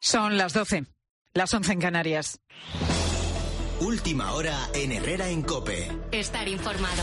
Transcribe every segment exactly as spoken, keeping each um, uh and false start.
Son las doce, las once en Canarias. Última hora en Herrera en COPE. Estar informado.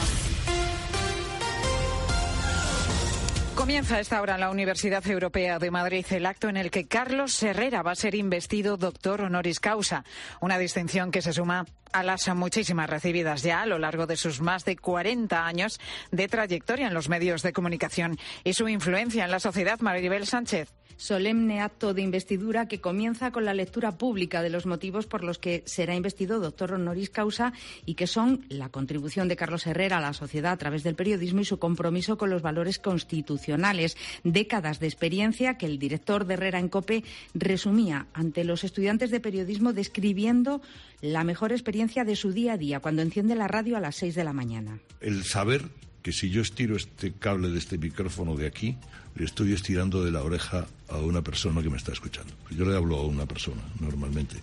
Comienza a esta hora en la Universidad Europea de Madrid el acto en el que Carlos Herrera va a ser investido doctor honoris causa, una distinción que se suma a las muchísimas recibidas ya a lo largo de sus más de cuarenta años de trayectoria en los medios de comunicación y su influencia en la sociedad. Maribel Sánchez. Solemne acto de investidura que comienza con la lectura pública de los motivos por los que será investido doctor honoris causa y que son la contribución de Carlos Herrera a la sociedad a través del periodismo y su compromiso con los valores constitucionales. Décadas de experiencia que el director de Herrera en COPE resumía ante los estudiantes de periodismo describiendo la mejor experiencia de su día a día cuando enciende la radio a las seis de la mañana. El saber que si yo estiro este cable de este micrófono de aquí, le estoy estirando de la oreja a una persona que me está escuchando. Yo le hablo a una persona, normalmente.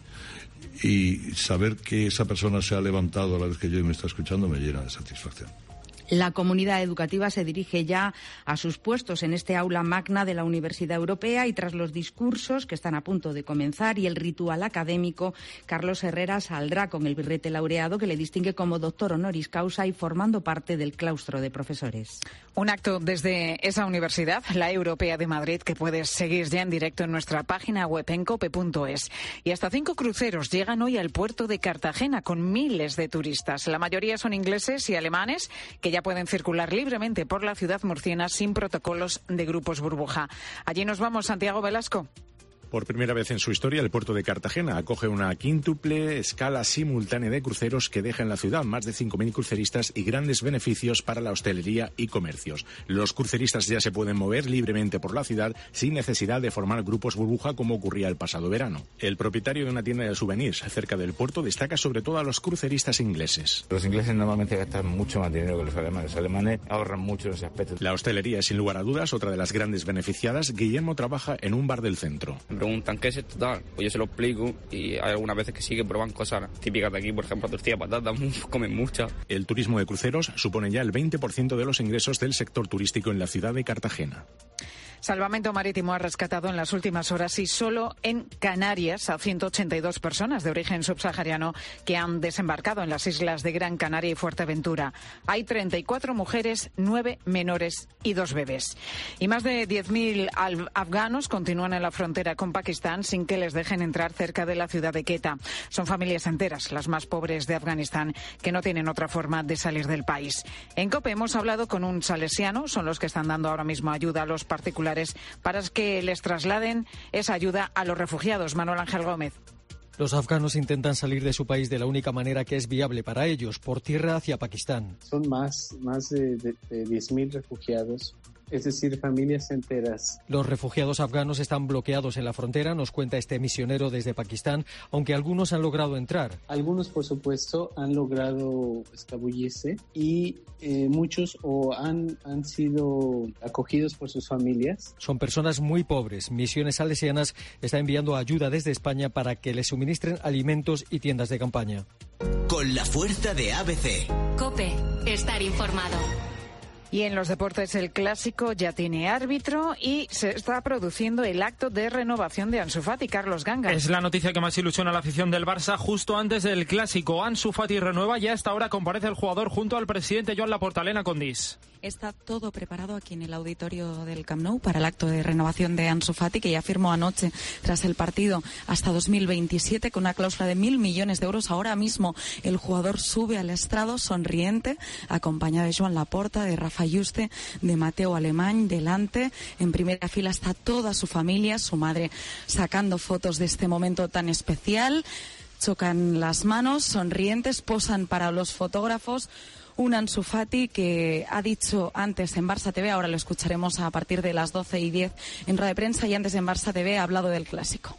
Y saber que esa persona se ha levantado a la vez que yo y me está escuchando me llena de satisfacción. La comunidad educativa se dirige ya a sus puestos en este aula magna de la Universidad Europea y tras los discursos que están a punto de comenzar y el ritual académico, Carlos Herrera saldrá con el birrete laureado que le distingue como doctor honoris causa y formando parte del claustro de profesores. Un acto desde esa universidad, la Europea de Madrid, que puedes seguir ya en directo en nuestra página web en cope punto es. Y hasta cinco cruceros llegan hoy al puerto de Cartagena con miles de turistas. La mayoría son ingleses y alemanes que ya pueden circular libremente por la ciudad murciana sin protocolos de grupos burbuja. Allí nos vamos, Santiago Velasco. Por primera vez en su historia, el puerto de Cartagena acoge una quíntuple escala simultánea de cruceros que deja en la ciudad más de cinco mil cruceristas y grandes beneficios para la hostelería y comercios. Los cruceristas ya se pueden mover libremente por la ciudad sin necesidad de formar grupos burbuja como ocurría el pasado verano. El propietario de una tienda de souvenirs cerca del puerto destaca sobre todo a los cruceristas ingleses. Los ingleses normalmente gastan mucho más dinero que los alemanes. Los alemanes ahorran mucho en ese aspecto. La hostelería es sin lugar a dudas otra de las grandes beneficiadas. Guillermo trabaja en un bar del centro. Preguntan qué es esto tal, pues yo se lo explico y hay algunas veces que sí que prueban cosas típicas de aquí, por ejemplo tortilla de patata, comen mucha. El turismo de cruceros supone ya el veinte por ciento de los ingresos del sector turístico en la ciudad de Cartagena. Salvamento Marítimo ha rescatado en las últimas horas y solo en Canarias a ciento ochenta y dos personas de origen subsahariano que han desembarcado en las islas de Gran Canaria y Fuerteventura. Hay treinta y cuatro mujeres, nueve menores y dos bebés. Y más de diez mil afganos continúan en la frontera con Pakistán sin que les dejen entrar cerca de la ciudad de Quetta. Son familias enteras, las más pobres de Afganistán, que no tienen otra forma de salir del país. En COPE hemos hablado con un salesiano, son los que están dando ahora mismo ayuda a los particulares para que les trasladen esa ayuda a los refugiados. Manuel Ángel Gómez. Los afganos intentan salir de su país de la única manera que es viable para ellos, por tierra hacia Pakistán. Son más, más de, de, de diez mil refugiados. Es decir, familias enteras. Los refugiados afganos están bloqueados en la frontera, nos cuenta este misionero desde Pakistán, aunque algunos han logrado entrar. Algunos, por supuesto, han logrado escabullirse y eh, muchos o han, han sido acogidos por sus familias. Son personas muy pobres. Misiones Salesianas está enviando ayuda desde España para que les suministren alimentos y tiendas de campaña. Con la fuerza de A B C. COPE, estar informado. Y en los deportes el Clásico ya tiene árbitro y se está produciendo el acto de renovación de Ansu Fati. Carlos Ganga. Es la noticia que más ilusiona a la afición del Barça justo antes del Clásico. Ansu Fati renueva y a esta hora comparece el jugador junto al presidente Joan Laporta. Elena Condis. Está todo preparado aquí en el auditorio del Camp Nou para el acto de renovación de Ansu Fati, que ya firmó anoche tras el partido hasta dos mil veintisiete con una cláusula de mil millones de euros. Ahora mismo el jugador sube al estrado sonriente, acompañado de Joan Laporta, de Rafa Yuste, de Mateo Alemany. Delante, en primera fila, está toda su familia, su madre sacando fotos de este momento tan especial. Chocan las manos, sonrientes, posan para los fotógrafos. Un Ansu Fati que ha dicho antes en Barça T V, ahora lo escucharemos a partir de las doce y diez en rueda de prensa, y antes en Barça T V ha hablado del Clásico.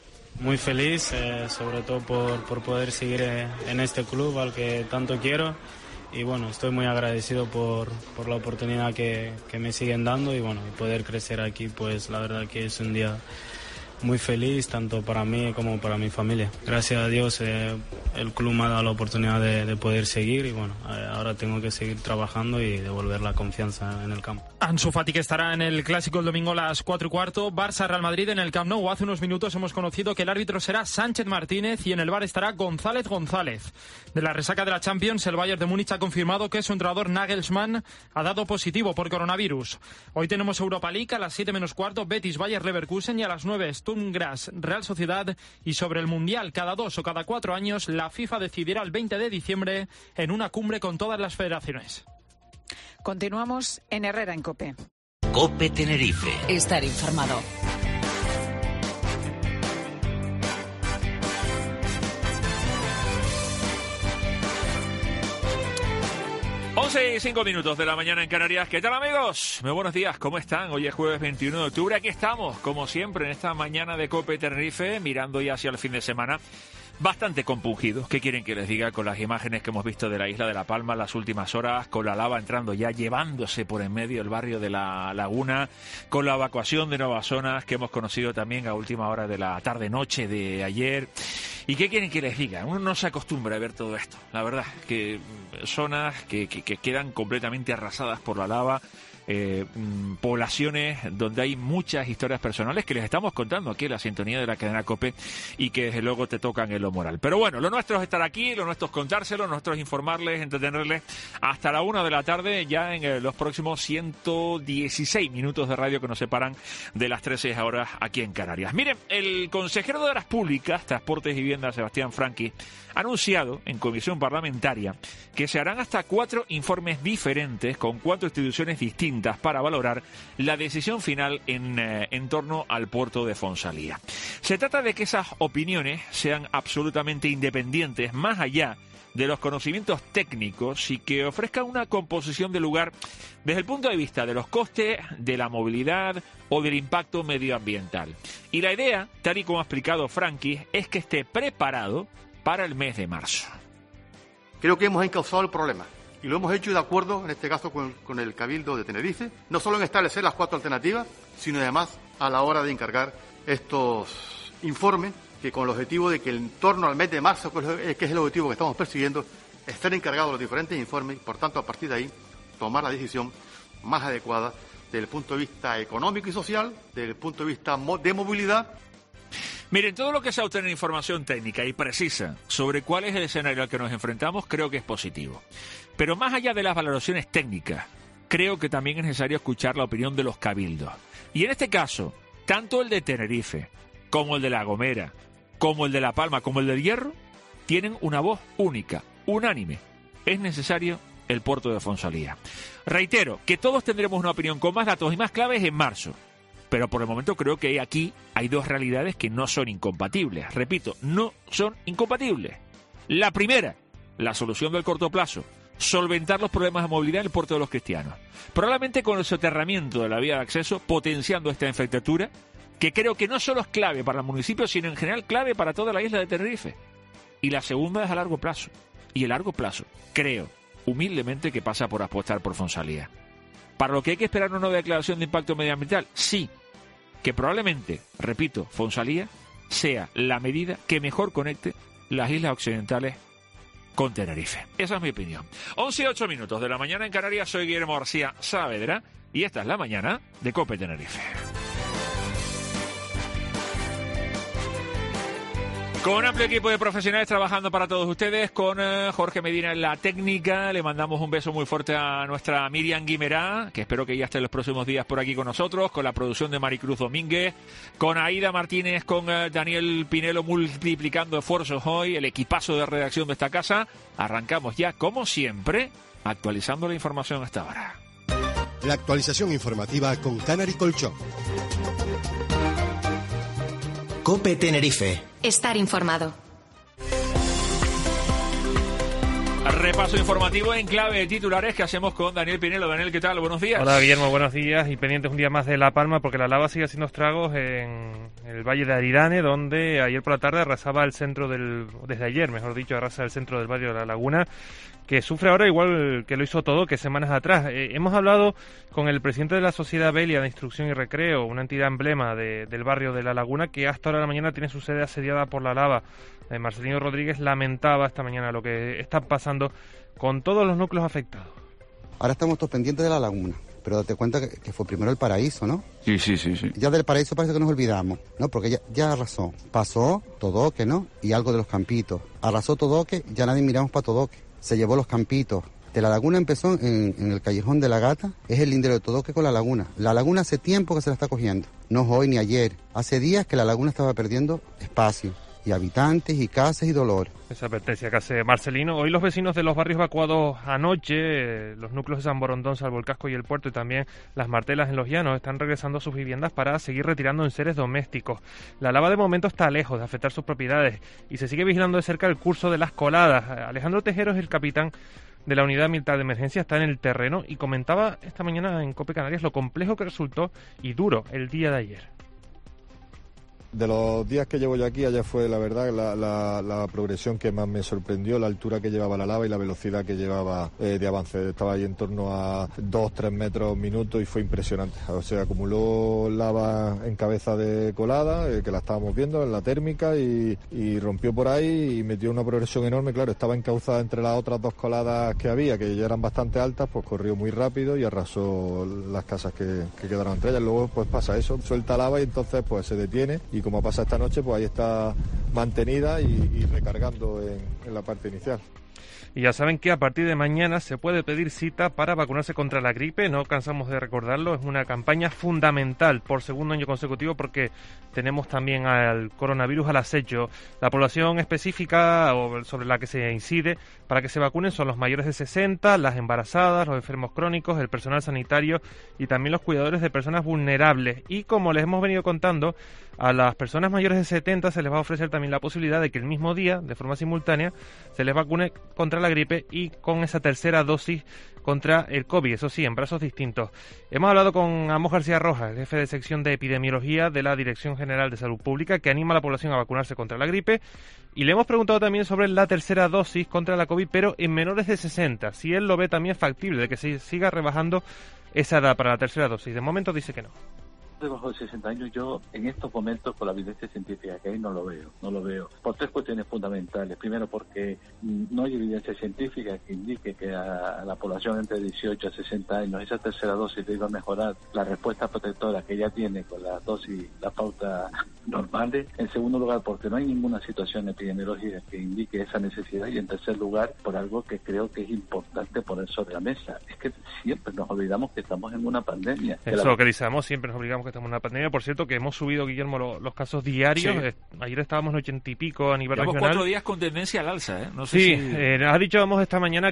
Muy feliz, eh, sobre todo por, por poder seguir eh, en este club al que tanto quiero. Y bueno, estoy muy agradecido por, por la oportunidad que, que me siguen dando y bueno, poder crecer aquí, pues la verdad que es un día muy feliz, tanto para mí como para mi familia. Gracias a Dios eh, el club me ha dado la oportunidad de, de poder seguir y bueno, eh, ahora tengo que seguir trabajando y devolver la confianza en el campo. Ansu Fati, que estará en el Clásico el domingo a las cuatro y cuarto. Barça-Real Madrid en el Camp Nou. Hace unos minutos hemos conocido que el árbitro será Sánchez Martínez y en el V A R estará González González. De la resaca de la Champions, el Bayern de Múnich ha confirmado que su entrenador Nagelsmann ha dado positivo por coronavirus. Hoy tenemos Europa League a las siete menos cuarto, Betis Bayer Leverkusen, y a las nueve Sturm Graz Real Sociedad. Y sobre el Mundial, cada dos o cada cuatro años, la FIFA decidirá el veinte de diciembre en una cumbre con todas las federaciones. Continuamos en Herrera en COPE. COPE Tenerife. Estar informado. once y cinco minutos de la mañana en Canarias. ¿Qué tal, amigos? Muy buenos días, ¿cómo están? Hoy es jueves veintiuno de octubre. Aquí estamos, como siempre, en esta mañana de COPE Tenerife, mirando ya hacia el fin de semana. Bastante compungidos, ¿qué quieren que les diga? Con las imágenes que hemos visto de la isla de La Palma en las últimas horas, con la lava entrando ya, llevándose por en medio el barrio de La Laguna, con la evacuación de nuevas zonas que hemos conocido también a última hora de la tarde-noche de ayer. ¿Y qué quieren que les diga? Uno no se acostumbra a ver todo esto, la verdad, que zonas que, que, que quedan completamente arrasadas por la lava. Eh, poblaciones donde hay muchas historias personales que les estamos contando aquí en la sintonía de la cadena COPE y que desde luego te tocan en lo moral. Pero bueno, lo nuestro es estar aquí, lo nuestro es contárselo, lo nuestro es informarles, entretenerles hasta la una de la tarde, ya en eh, los próximos ciento dieciséis minutos de radio que nos separan de las trece horas aquí en Canarias. Miren, el consejero de Obras Públicas, Transportes y Vivienda, Sebastián Franqui, ha anunciado en comisión parlamentaria que se harán hasta cuatro informes diferentes con cuatro instituciones distintas para valorar la decisión final en, eh, en torno al puerto de Fonsalía. Se trata de que esas opiniones sean absolutamente independientes, más allá de los conocimientos técnicos, y que ofrezcan una composición de lugar desde el punto de vista de los costes, de la movilidad o del impacto medioambiental. Y la idea, tal y como ha explicado Franqui, es que esté preparado para el mes de marzo. Creo que hemos encauzado el problema. Y lo hemos hecho de acuerdo, en este caso, con, con el Cabildo de Tenerife, no solo en establecer las cuatro alternativas, sino además a la hora de encargar estos informes, que con el objetivo de que en torno al mes de marzo, que es el objetivo que estamos persiguiendo, estén encargados los diferentes informes y, por tanto, a partir de ahí, tomar la decisión más adecuada desde el punto de vista económico y social, desde el punto de vista de movilidad. Miren, todo lo que sea obtener información técnica y precisa sobre cuál es el escenario al que nos enfrentamos, creo que es positivo. Pero más allá de las valoraciones técnicas, creo que también es necesario escuchar la opinión de los cabildos. Y en este caso, tanto el de Tenerife, como el de La Gomera, como el de La Palma, como el del Hierro, tienen una voz única, unánime. Es necesario el puerto de Fonsalía. Reitero que todos tendremos una opinión con más datos y más claves en marzo. Pero por el momento creo que aquí hay dos realidades que no son incompatibles. Repito, no son incompatibles. La primera, la solución del corto plazo, solventar los problemas de movilidad en el puerto de los Cristianos. Probablemente con el soterramiento de la vía de acceso, potenciando esta infraestructura, que creo que no solo es clave para el municipio, sino en general clave para toda la isla de Tenerife. Y la segunda es a largo plazo. Y a largo plazo, creo, humildemente, que pasa por apostar por Fonsalía. ¿Para lo que hay que esperar una nueva declaración de impacto medioambiental? Sí, que probablemente, repito, Fonsalía sea la medida que mejor conecte las islas occidentales con Tenerife. Esa es mi opinión. once y ocho minutos de la mañana en Canarias. Soy Guillermo García Saavedra y esta es la mañana de COPE Tenerife. Con un amplio equipo de profesionales trabajando para todos ustedes, con uh, Jorge Medina en la técnica. Le mandamos un beso muy fuerte a nuestra Miriam Guimerá, que espero que ya esté en los próximos días por aquí con nosotros, con la producción de Maricruz Domínguez, con Aida Martínez, con uh, Daniel Pinelo multiplicando esfuerzos hoy, el equipazo de redacción de esta casa. Arrancamos ya, como siempre, actualizando la información hasta ahora. La actualización informativa con Canary Colchón. COPE Tenerife. Estar informado. Repaso informativo en clave de titulares que hacemos con Daniel Pinelo. Daniel, ¿qué tal? Buenos días. Hola, Guillermo, buenos días. Y pendientes un día más de La Palma, porque la lava sigue haciendo estragos en el Valle de Aridane, donde ayer por la tarde arrasaba el centro del... desde ayer, mejor dicho, arrasa el centro del barrio de La Laguna, que sufre ahora igual que lo hizo todo que semanas atrás. Eh, hemos hablado con el presidente de la Sociedad Belia de Instrucción y Recreo, una entidad emblema de, del barrio de La Laguna, que hasta ahora de la mañana tiene su sede asediada por la lava. Eh, Marcelino Rodríguez lamentaba esta mañana lo que está pasando con todos los núcleos afectados. Ahora estamos todos pendientes de La Laguna, pero date cuenta que, que fue primero el Paraíso, ¿no? Sí, sí, sí, sí. Ya del Paraíso parece que nos olvidamos, ¿no? Porque ya, ya arrasó. Pasó Todoque, ¿no? Y algo de los Campitos. Arrasó Todoque, ya nadie miramos para Todoque. Se llevó los Campitos. De La Laguna empezó en, en el Callejón de la Gata, es el lindero de Todoque con La Laguna. La Laguna hace tiempo que se la está cogiendo, no es hoy ni ayer. Hace días que La Laguna estaba perdiendo espacio, y habitantes, y casas, y dolor. Esa advertencia que hace Marcelino. Hoy los vecinos de los barrios evacuados anoche, los núcleos de San Borondón, Salvo el Casco y el Puerto, y también las Martelas en los Llanos, están regresando a sus viviendas para seguir retirando enseres domésticos. La lava de momento está lejos de afectar sus propiedades y se sigue vigilando de cerca el curso de las coladas. Alejandro Tejero es el capitán de la Unidad Militar de Emergencia, está en el terreno y comentaba esta mañana en COPE Canarias lo complejo que resultó y duro el día de ayer. De los días que llevo yo aquí, ayer fue la verdad la, la, la progresión que más me sorprendió, la altura que llevaba la lava y la velocidad que llevaba eh, de avance. Estaba ahí en torno a dos, tres metros minuto y fue impresionante. O sea, acumuló lava en cabeza de colada, eh, que la estábamos viendo en la térmica, y, y rompió por ahí y metió una progresión enorme. Claro, estaba encauzada entre las otras dos coladas que había, que ya eran bastante altas, pues corrió muy rápido y arrasó las casas que, que quedaron entre ellas. Luego pues pasa eso, suelta lava y entonces pues se detiene. Y como pasa esta noche, pues ahí está mantenida y, y recargando en, en la parte inicial. Y ya saben que a partir de mañana se puede pedir cita para vacunarse contra la gripe, no cansamos de recordarlo, es una campaña fundamental por segundo año consecutivo porque tenemos también al coronavirus al acecho. La población específica o sobre la que se incide para que se vacunen son los mayores de sesenta, las embarazadas, los enfermos crónicos, el personal sanitario y también los cuidadores de personas vulnerables. Y como les hemos venido contando, a las personas mayores de setenta se les va a ofrecer también la posibilidad de que el mismo día, de forma simultánea, se les vacune contra la gripe y con esa tercera dosis contra el COVID, eso sí, en brazos distintos. Hemos hablado con Amos García Rojas, jefe de sección de epidemiología de la Dirección General de Salud Pública, que anima a la población a vacunarse contra la gripe, y le hemos preguntado también sobre la tercera dosis contra la COVID, pero en menores de sesenta, si él lo ve también factible de que se siga rebajando esa edad para la tercera dosis. De momento dice que no. Debajo de sesenta años, yo en estos momentos con la evidencia científica que hay no lo veo, no lo veo, por tres cuestiones fundamentales. Primero, porque no hay evidencia científica que indique que a la población entre dieciocho a sesenta años esa tercera dosis le iba a mejorar la respuesta protectora que ya tiene con la dosis, la pauta normales. En segundo lugar, porque no hay ninguna situación epidemiológica que indique esa necesidad. Y en tercer lugar, por algo que creo que es importante poner sobre la mesa, es que siempre nos olvidamos que estamos en una pandemia. Eso es lo que decimos, siempre nos olvidamos que estamos en una pandemia. Por cierto, que hemos subido, Guillermo, lo, los casos diarios. Sí. Eh, ayer estábamos en ochenta y pico a nivel Llevamos regional. cuatro días con tendencia al alza, ¿eh? No sé sí, si... eh, nos ha dicho Amos esta mañana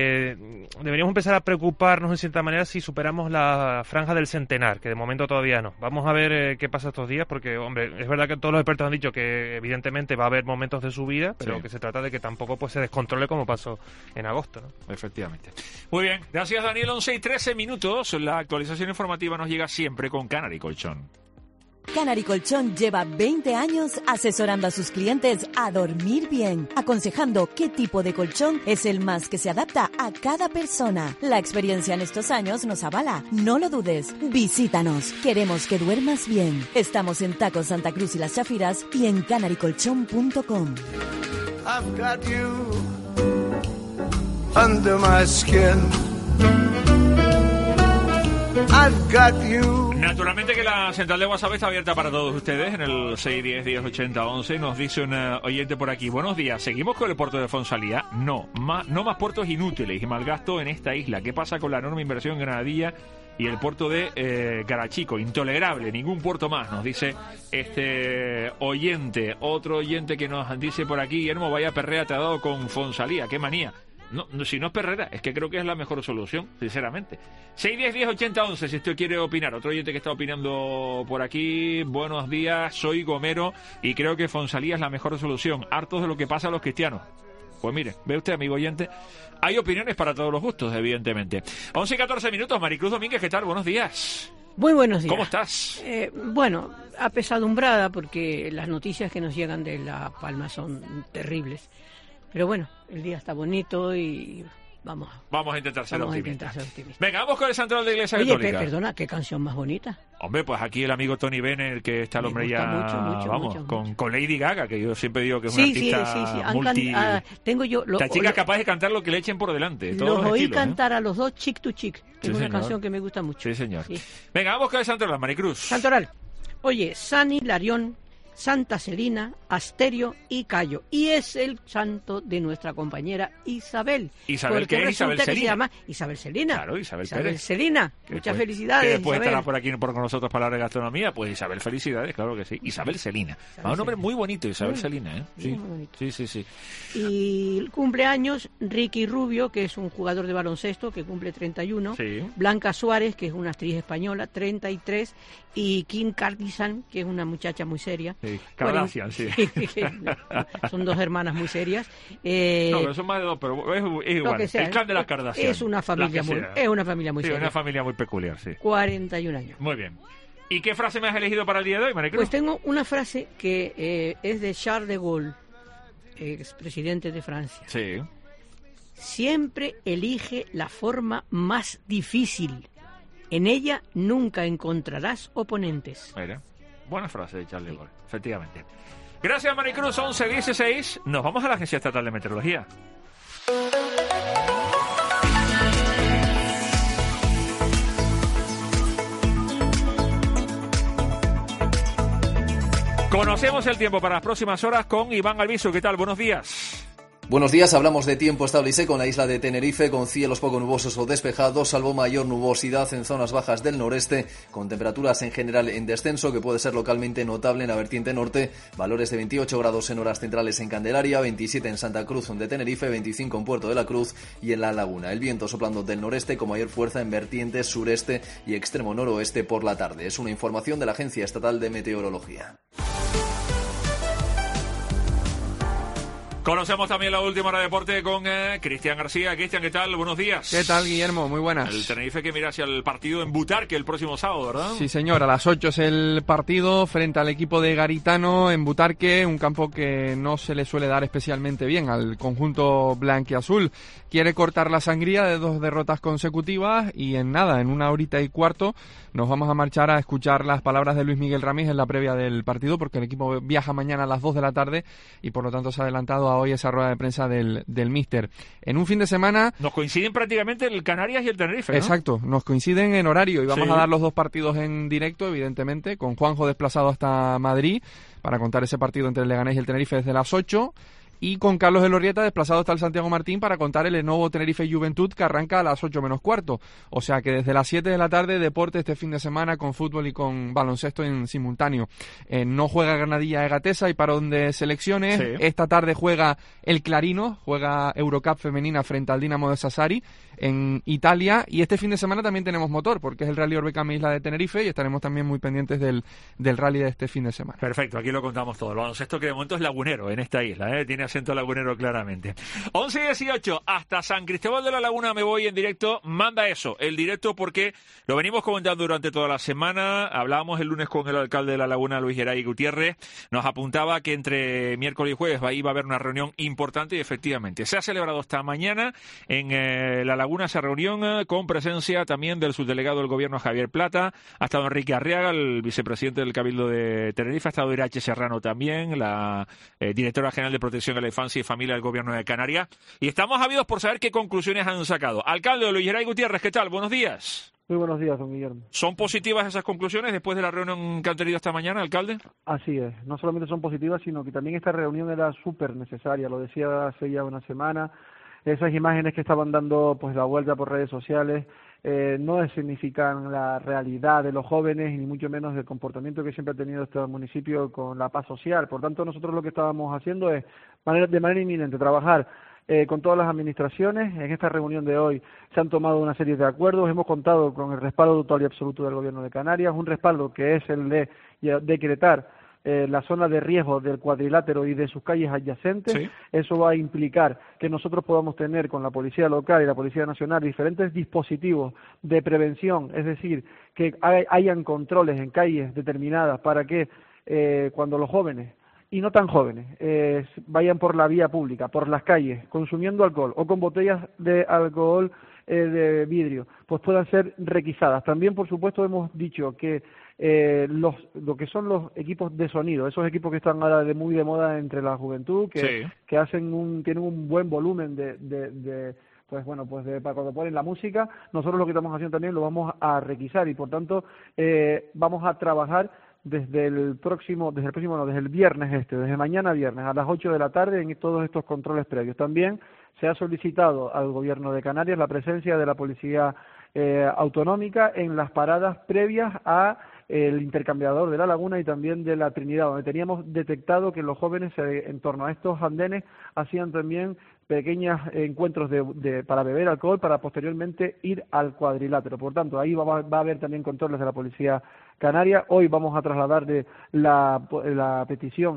que deberíamos empezar a preocuparnos en cierta manera si superamos la franja del centenar, que de momento todavía no. Vamos a ver eh, qué pasa estos días, porque, hombre, es verdad que todos los expertos han dicho que evidentemente va a haber momentos de subida, pero sí, que se trata de que tampoco pues se descontrole como pasó en agosto, ¿no? Efectivamente. Muy bien, gracias Daniel. once y trece minutos. La actualización informativa nos llega siempre con Canary Colchón. Canary Colchón lleva veinte años asesorando a sus clientes a dormir bien, aconsejando qué tipo de colchón es el más que se adapta a cada persona. La experiencia en estos años nos avala. No lo dudes. Visítanos. Queremos que duermas bien. Estamos en Tacos Santa Cruz y Las Chafiras y en canary colchón punto com. I've got you under my skin. I've got you. Naturalmente que la central de WhatsApp está abierta para todos ustedes en el seis uno cero, diez, ochenta, once. Nos dice un uh, oyente por aquí: buenos días, ¿seguimos con el puerto de Fonsalía? No, ma, no más puertos inútiles y mal gasto en esta isla. ¿Qué pasa con la enorme inversión en Granadilla y el puerto de eh, Garachico? Intolerable, ningún puerto más, nos dice este oyente. Otro oyente que nos dice por aquí: Guillermo, vaya perrea te ha dado con Fonsalía, qué manía. No, no, si no es perrera, es que creo que es la mejor solución, sinceramente. seis uno cero, diez, ochenta, once, si usted quiere opinar. Otro oyente que está opinando por aquí: buenos días, soy Gomero y creo que Fonsalía es la mejor solución. Hartos de lo que pasa a los cristianos. Pues mire, ve usted, amigo oyente, hay opiniones para todos los gustos, evidentemente. once y catorce minutos, Maricruz Domínguez, ¿qué tal? Buenos días. Muy buenos días. ¿Cómo estás? Eh, bueno, apesadumbrada porque las noticias que nos llegan de La Palma son terribles. Pero bueno, el día está bonito y vamos, vamos a intentar ser vamos optimistas. A intentar ser optimistas. Venga, vamos con el santo de la Iglesia Oye, Católica. Pe perdona, qué canción más bonita. Hombre, pues aquí el amigo Tony Bennett, que está el hombre ya, mucho, mucho, vamos, mucho, con, con Lady Gaga, que yo siempre digo que es sí, una artista sí, sí, sí. multi... Ah, tengo yo... Lo, la chica lo, es capaz de cantar lo que le echen por delante. Todos los los oí estilos, cantar ¿eh? a los dos Chick to Chick, que Sí, es una señor. canción que me gusta mucho. Sí, señor. Sí. Venga, vamos con el Santoral, Maricruz. Santoral. Oye, San Hilarión, Santa Celina, Asterio y Cayo. Y es el santo de nuestra compañera Isabel. ¿Isabel porque qué? Isabel resulta que Celina. se llama Isabel Celina. Claro, Isabel, Isabel Pérez. Celina. Que Muchas después- felicidades, Que después Isabel. estará por aquí por con nosotros para hablar de gastronomía. Pues Isabel, felicidades, claro que sí. Isabel Celina. Ah, un nombre muy bonito, Isabel Muy, Celina, ¿eh? Sí, muy bonito. sí, sí, sí. Y el cumpleaños Ricky Rubio, que es un jugador de baloncesto que cumple treinta y uno. Sí. Blanca Suárez, que es una actriz española, treinta y tres. Y Kim Kardashian, que es una muchacha muy seria. Sí, Kardashian, sí. Son dos hermanas muy serias. Eh, No, pero son más de dos, pero es, es igual. que sea, el clan de las Kardashian. es una familia La que muy- sea. es una familia muy Sí, seria. una familia muy peculiar, sí. cuarenta y un años. Muy bien. ¿Y qué frase me has elegido para el día de hoy, Maricruz? Pues tengo una frase que eh, es de Charles de Gaulle, expresidente de Francia. Sí. Siempre elige la forma más difícil. En ella nunca encontrarás oponentes. Mira, buena frase de Charlie Gaulle, efectivamente. Gracias, Maricruz. once dieciséis. Nos vamos a la Agencia Estatal de Meteorología. Conocemos el tiempo para las próximas horas con Iván Albizu. ¿Qué tal? Buenos días. Buenos días, hablamos de tiempo estable y seco en la isla de Tenerife, con cielos poco nubosos o despejados, salvo mayor nubosidad en zonas bajas del noreste, con temperaturas en general en descenso, que puede ser localmente notable en la vertiente norte, valores de veintiocho grados en horas centrales en Candelaria, veintisiete en Santa Cruz de Tenerife, veinticinco en Puerto de la Cruz y en La Laguna. El viento soplando del noreste con mayor fuerza en vertientes sureste y extremo noroeste por la tarde. Es una información de la Agencia Estatal de Meteorología. Conocemos también la última hora de deporte con eh, Cristian García. Cristian, ¿qué tal? Buenos días. ¿Qué tal, Guillermo? Muy buenas. El Tenerife que mira hacia el partido en Butarque el próximo sábado, ¿verdad? Sí, señor. A las ocho es el partido frente al equipo de Garitano en Butarque, un campo que no se le suele dar especialmente bien al conjunto blanquiazul. Quiere cortar la sangría de dos derrotas consecutivas y en nada, en una horita y cuarto, nos vamos a marchar a escuchar las palabras de Luis Miguel Ramírez en la previa del partido, porque el equipo viaja mañana a las dos de la tarde y por lo tanto se ha adelantado a hoy esa rueda de prensa del, del míster. En un fin de semana... Nos coinciden prácticamente el Canarias y el Tenerife, ¿no? Exacto, nos coinciden en horario y vamos Sí. a dar los dos partidos en directo, evidentemente, con Juanjo desplazado hasta Madrid para contar ese partido entre el Leganés y el Tenerife desde las ocho. Y con Carlos Elorrieta desplazado hasta el Santiago Martín para contar el nuevo Tenerife Juventud, que arranca a las ocho menos cuarto. O sea que desde las siete de la tarde, deporte este fin de semana con fútbol y con baloncesto en simultáneo. Eh, no juega Granadilla Egatesa y parón de selecciones. Sí. Esta tarde juega el Clarino, juega Eurocup femenina frente al Dinamo de Sassari en Italia. Y este fin de semana también tenemos motor, porque es el Rally Orbecame Isla de Tenerife y estaremos también muy pendientes del, del rally de este fin de semana. Perfecto, aquí lo contamos todo. El baloncesto que de momento es lagunero en esta isla, ¿eh? Tiene acento lagunero claramente. once y dieciocho, hasta San Cristóbal de la Laguna me voy en directo. Manda eso, el directo, porque lo venimos comentando durante toda la semana. Hablábamos el lunes con el alcalde de La Laguna, Luis Geray Gutiérrez. Nos apuntaba que entre miércoles y jueves iba a haber una reunión importante y efectivamente se ha celebrado esta mañana en eh, La Laguna esa reunión eh, con presencia también del subdelegado del gobierno Javier Plata. Ha estado Enrique Arriaga, el vicepresidente del Cabildo de Tenerife. Ha estado Irache Serrano también, la eh, directora general de Protección a la Infancia y Familia del Gobierno de Canarias. Y estamos ávidos por saber qué conclusiones han sacado. Alcalde Luis Geray Gutiérrez, ¿qué tal? Buenos días. Muy buenos días, don Guillermo. ¿Son positivas esas conclusiones después de la reunión que han tenido esta mañana, alcalde? Así es, no solamente son positivas, sino que también esta reunión era súper necesaria, lo decía hace ya una semana. Esas imágenes que estaban dando pues la vuelta por redes sociales eh, no significan la realidad de los jóvenes y ni mucho menos del comportamiento que siempre ha tenido este municipio con la paz social. Por tanto, nosotros lo que estábamos haciendo es manera, de manera inminente trabajar Eh, con todas las administraciones. En esta reunión de hoy se han tomado una serie de acuerdos, hemos contado con el respaldo total y absoluto del Gobierno de Canarias, un respaldo que es el de decretar eh, la zona de riesgo del cuadrilátero y de sus calles adyacentes. Sí. Eso va a implicar que nosotros podamos tener con la Policía Local y la Policía Nacional diferentes dispositivos de prevención, es decir, que hay, hayan controles en calles determinadas para que eh, cuando los jóvenes y no tan jóvenes eh, vayan por la vía pública, por las calles, consumiendo alcohol o con botellas de alcohol eh, de vidrio, pues puedan ser requisadas. También, por supuesto, hemos dicho que eh, los, lo que son los equipos de sonido, esos equipos que están ahora de muy de moda entre la juventud, que, sí. que hacen un, tienen un buen volumen de, de, de pues bueno, pues de, para cuando ponen la música, nosotros lo que estamos haciendo también lo vamos a requisar y por tanto eh, vamos a trabajar desde el próximo, desde el próximo, no, desde el viernes este, desde mañana viernes a las ocho de la tarde en todos estos controles previos. También se ha solicitado al Gobierno de Canarias la presencia de la Policía eh, Autonómica en las paradas previas a el intercambiador de la Laguna y también de la Trinidad, donde teníamos detectado que los jóvenes eh, en torno a estos andenes hacían también pequeños encuentros de, de, para beber alcohol para posteriormente ir al cuadrilátero. Por tanto, ahí va, va a haber también controles de la Policía Canaria. Hoy vamos a trasladar de la, la petición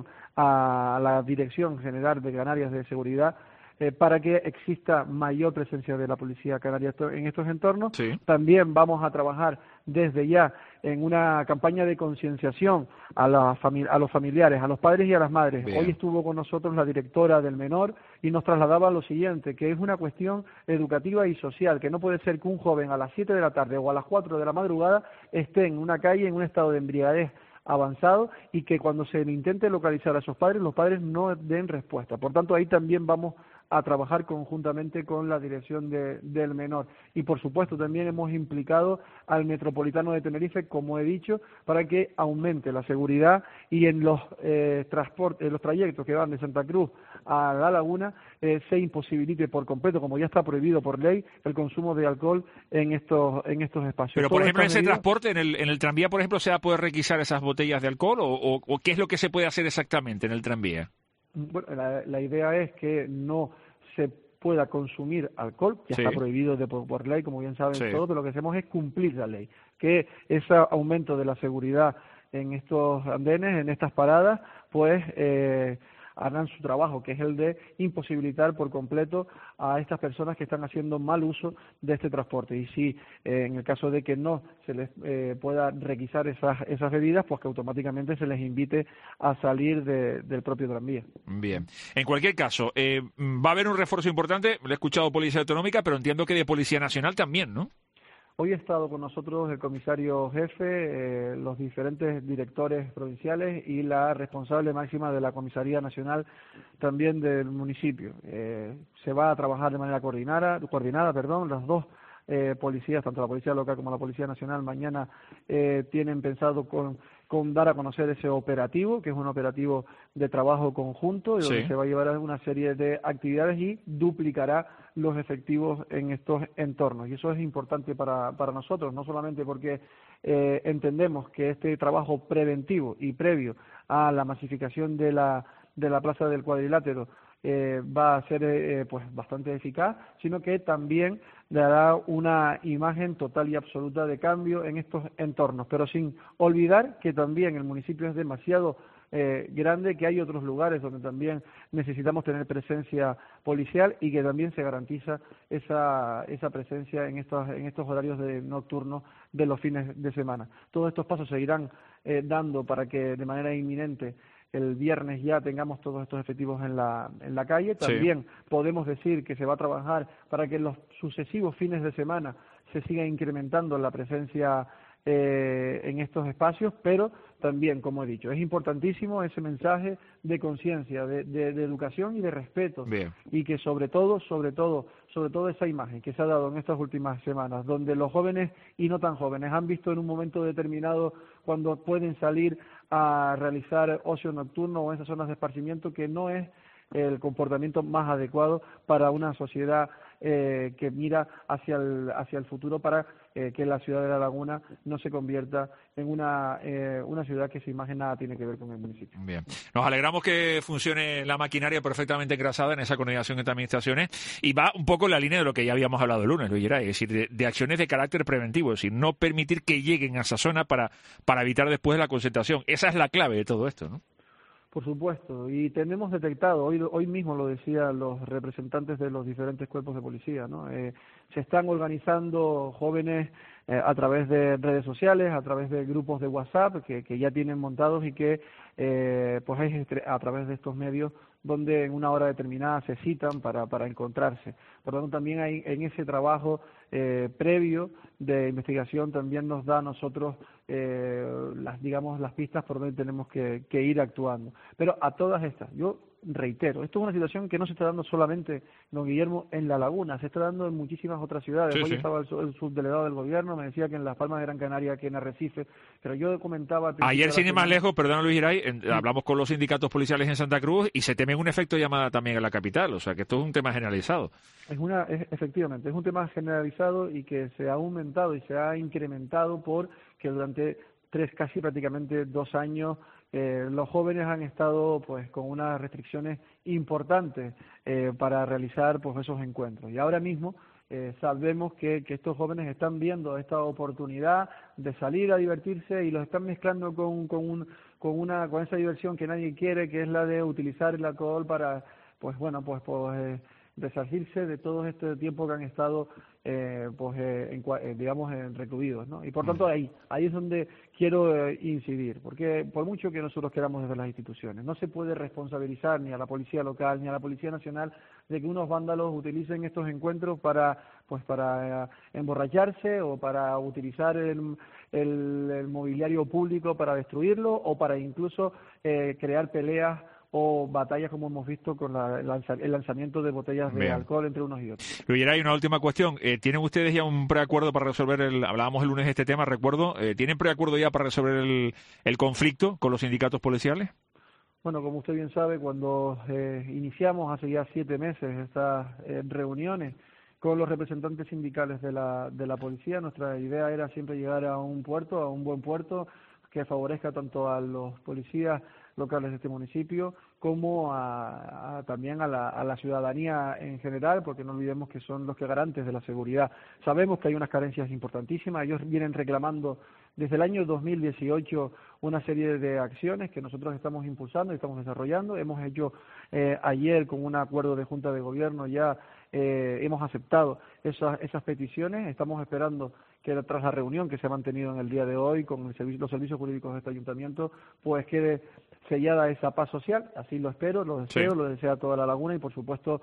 a la Dirección General de Canarias de Seguridad eh, para que exista mayor presencia de la Policía Canaria en estos entornos. Sí. También vamos a trabajar desde ya en una campaña de concienciación a, la a los familiares, a los padres y a las madres. Bien. Hoy estuvo con nosotros la directora del menor y nos trasladaba lo siguiente, que es una cuestión educativa y social, que no puede ser que un joven a las siete de la tarde o a las cuatro de la madrugada esté en una calle en un estado de embriaguez avanzado y que cuando se intente localizar a esos padres, los padres no den respuesta. Por tanto, ahí también vamos a trabajar conjuntamente con la dirección de, del menor. Y por supuesto también hemos implicado al Metropolitano de Tenerife, como he dicho, para que aumente la seguridad y en los eh, transportes, en los trayectos que van de Santa Cruz a La Laguna eh, se imposibilite por completo, como ya está prohibido por ley, el consumo de alcohol en estos en estos espacios. Pero por Todas ejemplo en ese medidas... transporte, en el, en el tranvía, por ejemplo, ¿se va a poder requisar esas botellas de alcohol o, o, o qué es lo que se puede hacer exactamente en el tranvía? Bueno, la, la idea es que no se pueda consumir alcohol, ya sí. está prohibido de, por, por ley, como bien saben sí. todos, pero lo que hacemos es cumplir la ley, que ese aumento de la seguridad en estos andenes, en estas paradas, pues eh, harán su trabajo, que es el de imposibilitar por completo a estas personas que están haciendo mal uso de este transporte. Y si eh, en el caso de que no se les eh, pueda requisar esas, esas bebidas, pues que automáticamente se les invite a salir de, del propio tranvía. Bien. En cualquier caso, eh, va a haber un refuerzo importante, lo he escuchado Policía Autonómica, pero entiendo que de Policía Nacional también, ¿no? Hoy ha estado con nosotros el comisario jefe, eh, los diferentes directores provinciales y la responsable máxima de la Comisaría Nacional también del municipio. Eh, se va a trabajar de manera coordinada, coordinada perdón, las dos eh, policías, tanto la Policía Local como la Policía Nacional, mañana eh, tienen pensado con, con dar a conocer ese operativo, que es un operativo de trabajo conjunto, donde sí. se va a llevar a una serie de actividades y duplicará los efectivos en estos entornos. Y eso es importante para, para nosotros, no solamente porque eh, entendemos que este trabajo preventivo y previo a la masificación de la, de la Plaza del Cuadrilátero eh, va a ser eh, pues bastante eficaz, sino que también dará una imagen total y absoluta de cambio en estos entornos, pero sin olvidar que también el municipio es demasiado eh, grande, que hay otros lugares donde también necesitamos tener presencia policial y que también se garantiza esa esa presencia en estos en estos horarios de nocturnos de los fines de semana. Todos estos pasos se irán eh, dando para que de manera inminente el viernes ya tengamos todos estos efectivos en la en la calle. También sí. podemos decir que se va a trabajar para que en los sucesivos fines de semana se siga incrementando la presencia eh, en estos espacios, pero también, como he dicho, es importantísimo ese mensaje de conciencia, de, de, de educación y de respeto. Bien. Y que sobre todo, sobre todo, sobre todo esa imagen que se ha dado en estas últimas semanas, donde los jóvenes y no tan jóvenes han visto en un momento determinado cuando pueden salir a realizar ocio nocturno o en esas zonas de esparcimiento, que no es el comportamiento más adecuado para una sociedad eh, que mira hacia el, hacia el futuro, para eh, que la ciudad de La Laguna no se convierta en una, eh, una ciudad que su imagen nada tiene que ver con el municipio. Bien. Nos alegramos que funcione la maquinaria perfectamente engrasada en esa coordinación entre administraciones, y va un poco en la línea de lo que ya habíamos hablado el lunes, Luis Geray, es decir, de, de acciones de carácter preventivo, es decir, no permitir que lleguen a esa zona para, para evitar después la concentración. Esa es la clave de todo esto, ¿no? Por supuesto, y tenemos detectado, hoy, hoy mismo lo decían los representantes de los diferentes cuerpos de policía, ¿no? Eh, se están organizando jóvenes eh, a través de redes sociales, a través de grupos de WhatsApp que, que ya tienen montados, y que eh, pues es a través de estos medios donde en una hora determinada se citan para, para encontrarse. Por lo tanto, también hay en ese trabajo eh, previo de investigación también nos da a nosotros eh, las, digamos, las pistas por donde tenemos que, que ir actuando. Pero a todas estas, yo reitero, esto es una situación que no se está dando solamente, don Guillermo, en La Laguna, se está dando en muchísimas otras ciudades. Sí, Hoy sí. estaba el, el subdelegado del gobierno, me decía que en Las Palmas de Gran Canaria, que en Arrecife, pero yo comentaba... al principio Ayer, de la sin ir más semana- lejos, perdón Luis Geray, en- Sí. hablamos con los sindicatos policiales en Santa Cruz y se teme un efecto llamada también en la capital, o sea que esto es un tema generalizado. Es una, es, efectivamente, es un tema generalizado y que se ha aumentado y se ha incrementado por que durante tres, casi prácticamente dos años, eh, los jóvenes han estado pues con unas restricciones importantes eh, para realizar pues esos encuentros. Y ahora mismo eh, sabemos que, que estos jóvenes están viendo esta oportunidad de salir a divertirse y los están mezclando con, con, un, con, una, con esa diversión que nadie quiere, que es la de utilizar el alcohol para, pues bueno, pues, pues eh, resarcirse de todo este tiempo que han estado, eh, pues, eh, en, cua- eh, digamos, en recluidos, ¿no? Y por tanto ahí, ahí es donde quiero eh, incidir, porque por mucho que nosotros queramos desde las instituciones, no se puede responsabilizar ni a la policía local ni a la policía nacional de que unos vándalos utilicen estos encuentros para, pues, para eh, emborracharse o para utilizar el, el, el mobiliario público para destruirlo o para incluso eh, crear peleas o batallas como hemos visto con la, el, lanza, el lanzamiento de botellas de Bien. alcohol entre unos y otros. Luis Geray, una última cuestión. Eh, ¿Tienen ustedes ya un preacuerdo para resolver el... Hablábamos el lunes de este tema, recuerdo. Eh, ¿Tienen preacuerdo ya para resolver el, el conflicto con los sindicatos policiales? Bueno, como usted bien sabe, cuando eh, iniciamos hace ya siete meses estas eh, reuniones con los representantes sindicales de la, de la policía, nuestra idea era siempre llegar a un puerto, a un buen puerto, que favorezca tanto a los policías locales de este municipio como a, a, también a la, a la ciudadanía en general, porque no olvidemos que son los que garantes de la seguridad. Sabemos que hay unas carencias importantísimas, ellos vienen reclamando desde el año dos mil dieciocho una serie de acciones que nosotros estamos impulsando y estamos desarrollando. Hemos hecho eh, ayer con un acuerdo de Junta de Gobierno ya eh, hemos aceptado esas, esas peticiones, estamos esperando que tras la reunión que se ha mantenido en el día de hoy con el servicio, los servicios jurídicos de este ayuntamiento, pues quede sellada esa paz social, así lo espero, lo deseo, Sí. lo desea toda La Laguna y por supuesto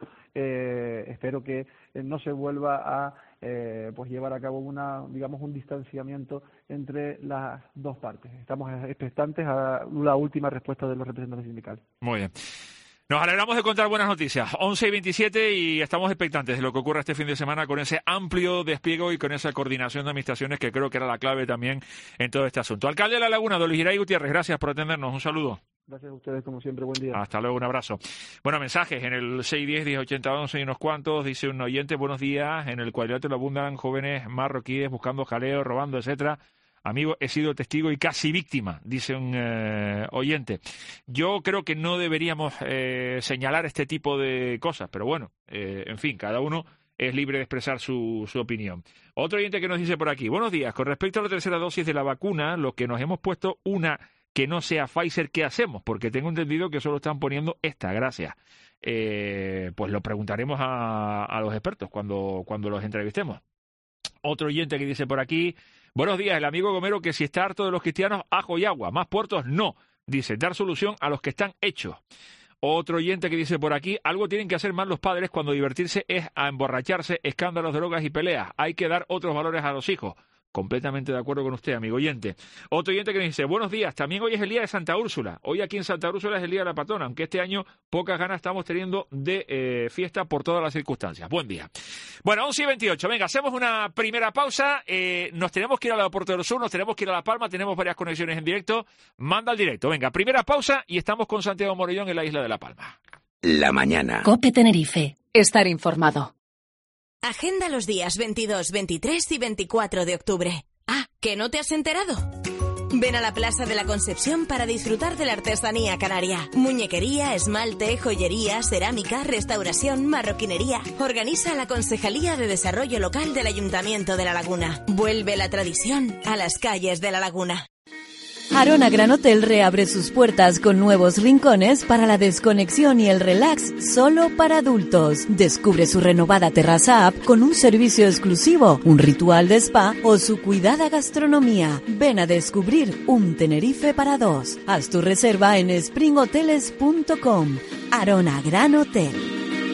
eh, espero que eh, no se vuelva a eh, pues llevar a cabo una, digamos, un distanciamiento entre las dos partes. Estamos expectantes a la última respuesta de los representantes sindicales. Muy bien. Nos alegramos de contar buenas noticias. once y veintisiete y estamos expectantes de lo que ocurra este fin de semana con ese amplio despliegue y con esa coordinación de administraciones que creo que era la clave también en todo este asunto. Alcalde de La Laguna, don Luis Geray Gutiérrez, gracias por atendernos. Un saludo. Gracias a ustedes, como siempre. Buen día. Hasta luego, un abrazo. Bueno, mensajes en el seis diez, diez ochenta, once y unos cuantos. Dice un oyente, buenos días. En el cuadrilátero abundan jóvenes marroquíes buscando jaleo, robando, etcétera. Amigo, he sido testigo y casi víctima, dice un eh, oyente. Yo creo que no deberíamos eh, señalar este tipo de cosas, pero bueno, eh, en fin, cada uno es libre de expresar su, su opinión. Otro oyente que nos dice por aquí, buenos días, con respecto a la tercera dosis de la vacuna, los que nos hemos puesto una que no sea Pfizer, ¿qué hacemos? Porque tengo entendido que solo están poniendo esta, gracias. Eh, pues lo preguntaremos a, a los expertos cuando, cuando los entrevistemos. Otro oyente que dice por aquí, buenos días, el amigo Gomero que si está harto de los cristianos, ajo y agua, más puertos no, dice, dar solución a los que están hechos. Otro oyente que dice por aquí, algo tienen que hacer más los padres cuando divertirse es a emborracharse, escándalos, drogas y peleas, hay que dar otros valores a los hijos. Completamente de acuerdo con usted, amigo oyente. Otro oyente que nos dice, buenos días, también hoy es el día de Santa Úrsula. Hoy aquí en Santa Úrsula es el día de la patrona, aunque este año pocas ganas estamos teniendo de eh, fiesta por todas las circunstancias. Buen día. Bueno, once y veintiocho, venga, hacemos una primera pausa. Eh, nos tenemos que ir a la Puerto del Sur, nos tenemos que ir a La Palma, tenemos varias conexiones en directo. Manda al directo, venga, primera pausa y estamos con Santiago Morellón en la isla de La Palma. la mañana. COPE Tenerife. Estar informado. Agenda los días veintidós, veintitrés y veinticuatro de octubre. Ah, ¿que no te has enterado? Ven a la Plaza de la Concepción para disfrutar de la artesanía canaria. Muñequería, esmalte, joyería, cerámica, restauración, marroquinería. Organiza la Concejalía de Desarrollo Local del Ayuntamiento de La Laguna. Vuelve la tradición a las calles de La Laguna. Arona Gran Hotel reabre sus puertas con nuevos rincones para la desconexión y el relax solo para adultos. Descubre su renovada terraza app con un servicio exclusivo, un ritual de spa o su cuidada gastronomía. Ven a descubrir un Tenerife para dos. Haz tu reserva en spring hoteles punto com. Arona Gran Hotel.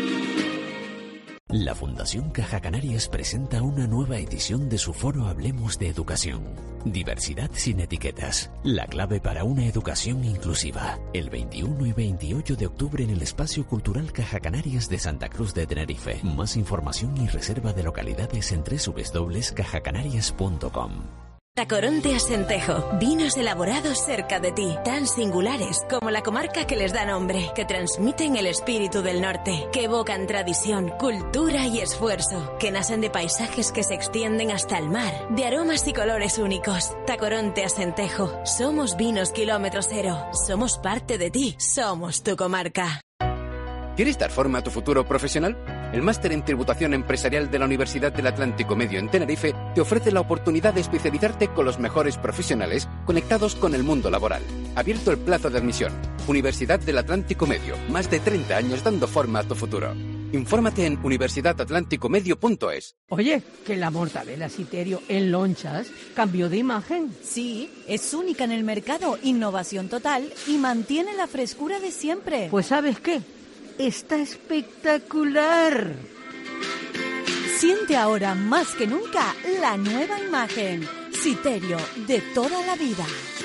La Fundación Caja Canarias presenta una nueva edición de su foro Hablemos de Educación. Diversidad sin etiquetas. La clave para una educación inclusiva. El veintiuno y veintiocho de octubre en el Espacio Cultural Caja Canarias de Santa Cruz de Tenerife. Más información y reserva de localidades en doble u doble u doble u punto caja canarias punto com. Tacoronte Asentejo, vinos elaborados cerca de ti, tan singulares como la comarca que les da nombre, que transmiten el espíritu del norte, que evocan tradición, cultura y esfuerzo, que nacen de paisajes que se extienden hasta el mar, de aromas y colores únicos. Tacoronte Asentejo, somos vinos kilómetro cero, somos parte de ti, somos tu comarca. ¿Quieres dar forma a tu futuro profesional? El Máster en Tributación Empresarial de la Universidad del Atlántico Medio en Tenerife te ofrece la oportunidad de especializarte con los mejores profesionales conectados con el mundo laboral. Abierto el plazo de admisión. Universidad del Atlántico Medio. Más de treinta años dando forma a tu futuro. Infórmate en universidad atlántico medio punto es. Oye, que la mortadela Citerio en lonchas cambió de imagen. Sí, es única en el mercado, innovación total y mantiene la frescura de siempre. Pues ¿sabes qué? Está espectacular. Siente ahora más que nunca la nueva imagen. Citerio, de toda la vida.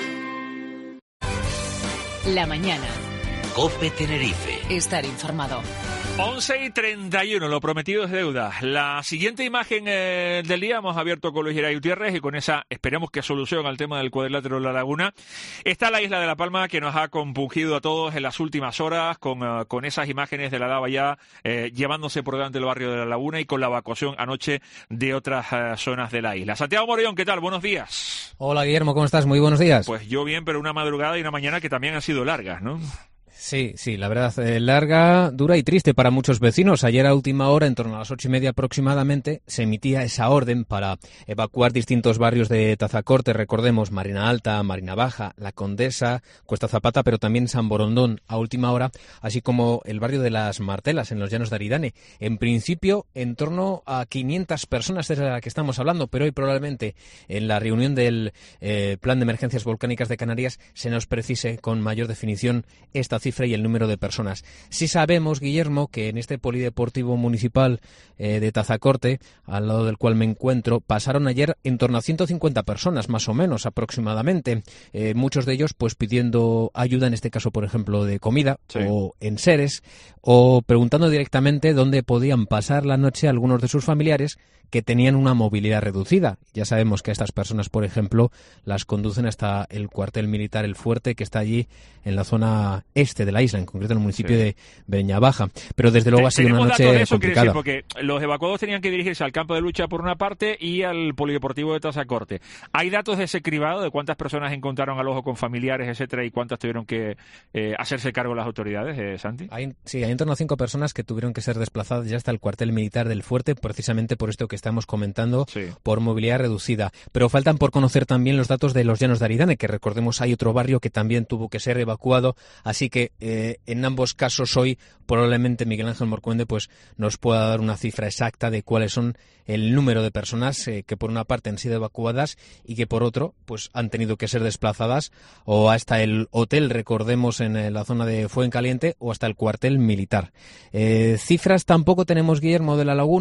La mañana. COPE Tenerife. Estar informado. once y treinta y uno, lo prometido es deuda. La siguiente imagen eh, del día hemos abierto con Luis Geray Gutiérrez y con esa esperemos que solución al tema del cuadrilátero de La Laguna. Está la isla de La Palma que nos ha compungido a todos en las últimas horas con, uh, con esas imágenes de la lava ya eh, llevándose por delante del barrio de La Laguna y con la evacuación anoche de otras uh, zonas de la isla. Santiago Morellón, ¿qué tal? Buenos días. Hola Guillermo, ¿cómo estás? Muy buenos días. Pues yo bien, pero una madrugada y una mañana que también han sido largas, ¿no? Sí, sí, la verdad, eh, larga, dura y triste para muchos vecinos. Ayer a última hora, en torno a las ocho y media aproximadamente, se emitía esa orden para evacuar distintos barrios de Tazacorte. Recordemos, Marina Alta, Marina Baja, La Condesa, Cuesta Zapata, pero también San Borondón a última hora, así como el barrio de Las Martelas, en los Llanos de Aridane. En principio, en torno a quinientas personas es de la que estamos hablando, pero hoy probablemente en la reunión del eh, Plan de Emergencias Volcánicas de Canarias se nos precise con mayor definición esta cifra y el número de personas. Sí sabemos, Guillermo, que en este polideportivo municipal eh, de Tazacorte, al lado del cual me encuentro, pasaron ayer en torno a ciento cincuenta personas, más o menos, aproximadamente. Eh, muchos de ellos, pues, pidiendo ayuda, en este caso, por ejemplo, de comida, sí, o enseres, o preguntando directamente dónde podían pasar la noche algunos de sus familiares que tenían una movilidad reducida. Ya sabemos que a estas personas, por ejemplo, las conducen hasta el cuartel militar El Fuerte, que está allí en la zona este de la isla, en concreto en el municipio sí. de Breñabaja. Pero desde luego ha sido una noche de eso, complicada. Decir, porque los evacuados tenían que dirigirse al campo de lucha por una parte y al polideportivo de Tazacorte. ¿Hay datos de ese cribado, de cuántas personas encontraron al ojo con familiares, etcétera, y cuántas tuvieron que eh, hacerse cargo las autoridades, eh, Santi? Hay, sí, hay en torno a cinco personas que tuvieron que ser desplazadas ya hasta el cuartel militar del Fuerte, precisamente por esto que estamos comentando, sí, por movilidad reducida. Pero faltan por conocer también los datos de los Llanos de Aridane, que recordemos hay otro barrio que también tuvo que ser evacuado, así que eh, en ambos casos hoy probablemente Miguel Ángel Morcuende pues nos pueda dar una cifra exacta de cuáles son el número de personas eh, que por una parte han sido evacuadas y que por otro pues han tenido que ser desplazadas o hasta el hotel, recordemos, en eh, la zona de Fuencaliente, o hasta el cuartel militar. Eh, cifras tampoco tenemos, Guillermo, de La Laguna,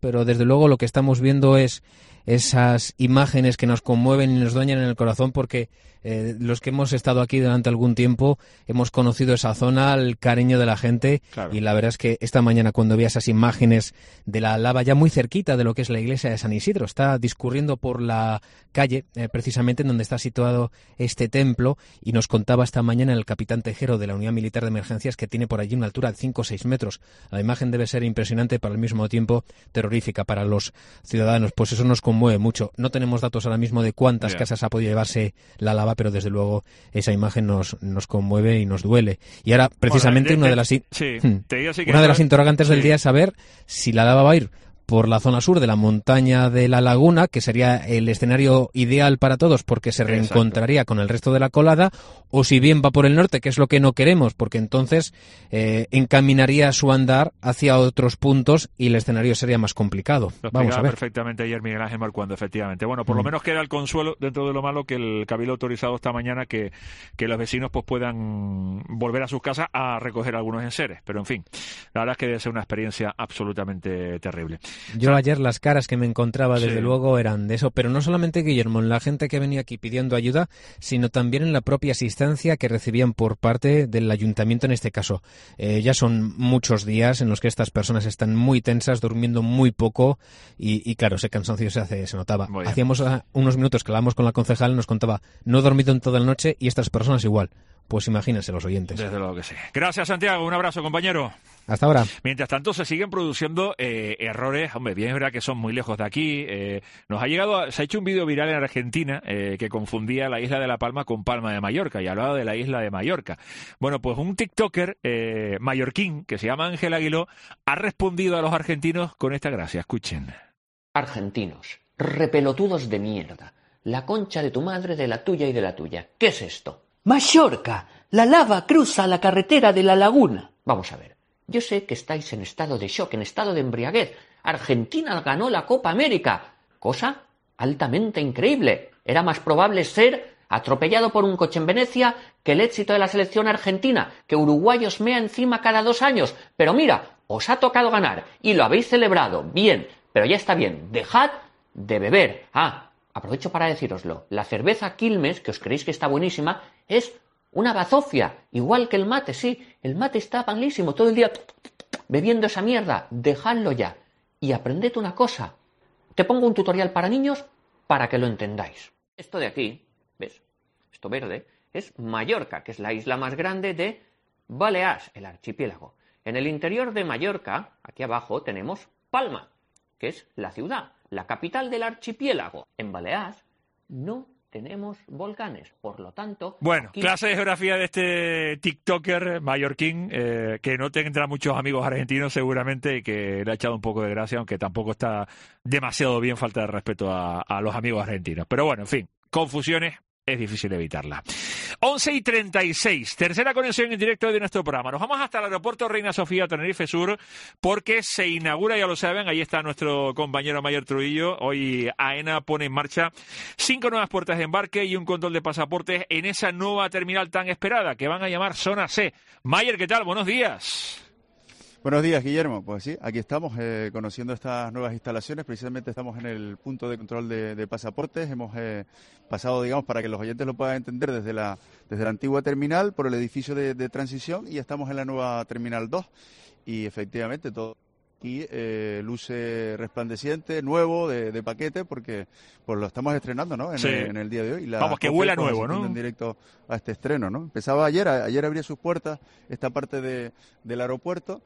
pero desde luego lo que estamos viendo es esas imágenes que nos conmueven y nos dañan en el corazón, porque eh, los que hemos estado aquí durante algún tiempo hemos conocido esa zona, el cariño de la gente, claro. Y la verdad es que esta mañana cuando vi esas imágenes de la lava ya muy cerquita de lo que es la iglesia de San Isidro, está discurriendo por la calle eh, precisamente en donde está situado este templo, y nos contaba esta mañana el capitán Tejero de la Unidad Militar de Emergencias que tiene por allí una altura de cinco o seis metros. La imagen debe ser impresionante, pero al mismo tiempo terrorífica para los ciudadanos, pues eso nos conmueve mucho. No tenemos datos ahora mismo de cuántas yeah. casas ha podido llevarse la lava, pero desde luego esa imagen nos, nos conmueve y nos duele. Y ahora, precisamente, bueno, de, una de las, sí, hmm, te digo, sí que una de las interrogantes sí. del día es saber si la lava va a ir por la zona sur de la montaña de la Laguna, que sería el escenario ideal para todos porque se reencontraría Exacto. con el resto de la colada, o si bien va por el norte, que es lo que no queremos, porque entonces eh, encaminaría su andar hacia otros puntos y el escenario sería más complicado. Lo Vamos a ver. perfectamente ayer Miguel Ángel Marcuando, efectivamente. Bueno, por mm. lo menos queda el consuelo, dentro de lo malo, que el Cabildo ha autorizado esta mañana que, que los vecinos pues puedan volver a sus casas a recoger algunos enseres. Pero en fin, la verdad es que debe ser una experiencia absolutamente terrible. Yo ayer las caras que me encontraba, desde sí. luego, eran de eso, pero no solamente, Guillermo, en la gente que venía aquí pidiendo ayuda, sino también en la propia asistencia que recibían por parte del ayuntamiento en este caso. Eh, ya son muchos días en los que estas personas están muy tensas, durmiendo muy poco y, y claro, ese cansancio se hace, se notaba. Hacíamos uh, unos minutos que hablábamos con la concejal, nos contaba, no he dormido en toda la noche y estas personas igual. Pues imagínense los oyentes. Desde luego que sí. Gracias, Santiago. Un abrazo, compañero. Hasta ahora. Mientras tanto, se siguen produciendo eh, errores. Hombre, bien es verdad que son muy lejos de aquí. Eh, nos ha llegado, a, se ha hecho un vídeo viral en Argentina eh, que confundía la isla de La Palma con Palma de Mallorca y hablaba de la isla de Mallorca. Bueno, pues un TikToker eh, mallorquín que se llama Ángel Aguiló ha respondido a los argentinos con esta gracia. Escuchen. Argentinos, repelotudos de mierda. La concha de tu madre, de la tuya y de la tuya. ¿Qué es esto? Mallorca, la lava cruza la carretera de la laguna. Vamos a ver, yo sé que estáis en estado de shock, en estado de embriaguez. Argentina ganó la Copa América, cosa altamente increíble. Era más probable ser atropellado por un coche en Venecia que el éxito de la selección argentina, que Uruguay os mea encima cada dos años. Pero mira, os ha tocado ganar y lo habéis celebrado, bien, pero ya está bien, dejad de beber. Ah, aprovecho para decíroslo, la cerveza Quilmes, que os creéis que está buenísima, es una bazofia, igual que el mate, sí, el mate está malísimo, todo el día bebiendo esa mierda, dejadlo ya, y aprended una cosa, te pongo un tutorial para niños para que lo entendáis. Esto de aquí, ¿ves? Esto verde, es Mallorca, que es la isla más grande de Baleares, el archipiélago. En el interior de Mallorca, aquí abajo, tenemos Palma, que es la ciudad, la capital del archipiélago. En Baleares no tenemos volcanes, por lo tanto... Bueno, aquí... clase de geografía de este TikToker mallorquín, eh, que no tendrá muchos amigos argentinos seguramente y que le ha echado un poco de gracia, aunque tampoco está demasiado bien, falta de respeto a, a los amigos argentinos. Pero bueno, en fin, confusiones es difícil evitarla. once y treinta y seis, tercera conexión en directo de nuestro programa. Nos vamos hasta el aeropuerto Reina Sofía, Tenerife Sur, porque se inaugura, ya lo saben, ahí está nuestro compañero Mayer Trujillo. Hoy AENA pone en marcha cinco nuevas puertas de embarque y un control de pasaportes en esa nueva terminal tan esperada, que van a llamar Zona C. Mayer, ¿qué tal? Buenos días. Buenos días, Guillermo. Pues sí, aquí estamos eh, conociendo estas nuevas instalaciones. Precisamente estamos en el punto de control de, de pasaportes. Hemos eh, pasado, digamos, para que los oyentes lo puedan entender, desde la, desde la antigua terminal por el edificio de, de transición y estamos en la nueva terminal dos. Y efectivamente todo aquí eh, luce resplandeciente, nuevo, de, de paquete, porque pues lo estamos estrenando, ¿no? En, sí. el, en el día de hoy. Y la Vamos, que huela nuevo, ¿no? En directo a este estreno, ¿no? Empezaba ayer, a, ayer abría sus puertas esta parte de, del aeropuerto.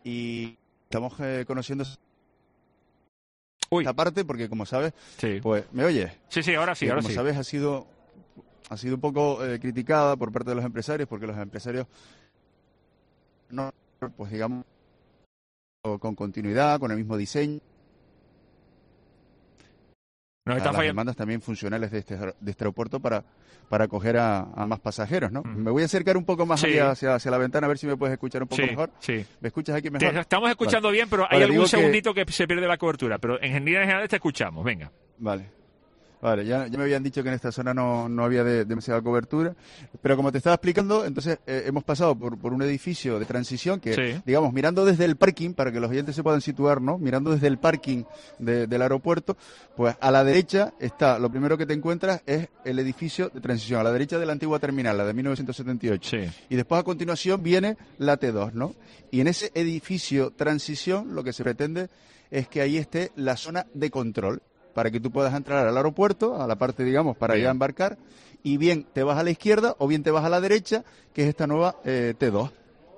Y estamos eh, conociendo Uy. esta parte porque, como sabes, sí. pues ¿me oyes? Sí, sí, ahora sí, y ahora como sí. Como sabes, ha sido ha sido un poco eh, criticada por parte de los empresarios, porque los empresarios no, pues digamos, con continuidad, con el mismo diseño. Nos está las fallando. Demandas también funcionales de este, de este aeropuerto para, para acoger a, a más pasajeros, ¿no? Mm. Me voy a acercar un poco más sí. hacia, hacia la ventana a ver si me puedes escuchar un poco sí, mejor. Sí. ¿Me escuchas aquí mejor? Te estamos escuchando vale. bien, pero hay vale, algún segundito que... que se pierde la cobertura, pero en general te escuchamos, venga. Vale. Vale, ya, ya me habían dicho que en esta zona no, no había de, demasiada cobertura, pero como te estaba explicando, entonces eh, hemos pasado por, por un edificio de transición que, sí. digamos, mirando desde el parking, para que los oyentes se puedan situar, ¿no? Mirando desde el parking de, del aeropuerto, pues a la derecha está, lo primero que te encuentras es el edificio de transición, a la derecha de la antigua terminal, la de mil novecientos setenta y ocho. Sí. Y después a continuación viene la T dos, ¿no? Y en ese edificio transición lo que se pretende es que ahí esté la zona de control, para que tú puedas entrar al aeropuerto, a la parte, digamos, para bien. ir a embarcar, y bien te vas a la izquierda o bien te vas a la derecha, que es esta nueva eh, T dos.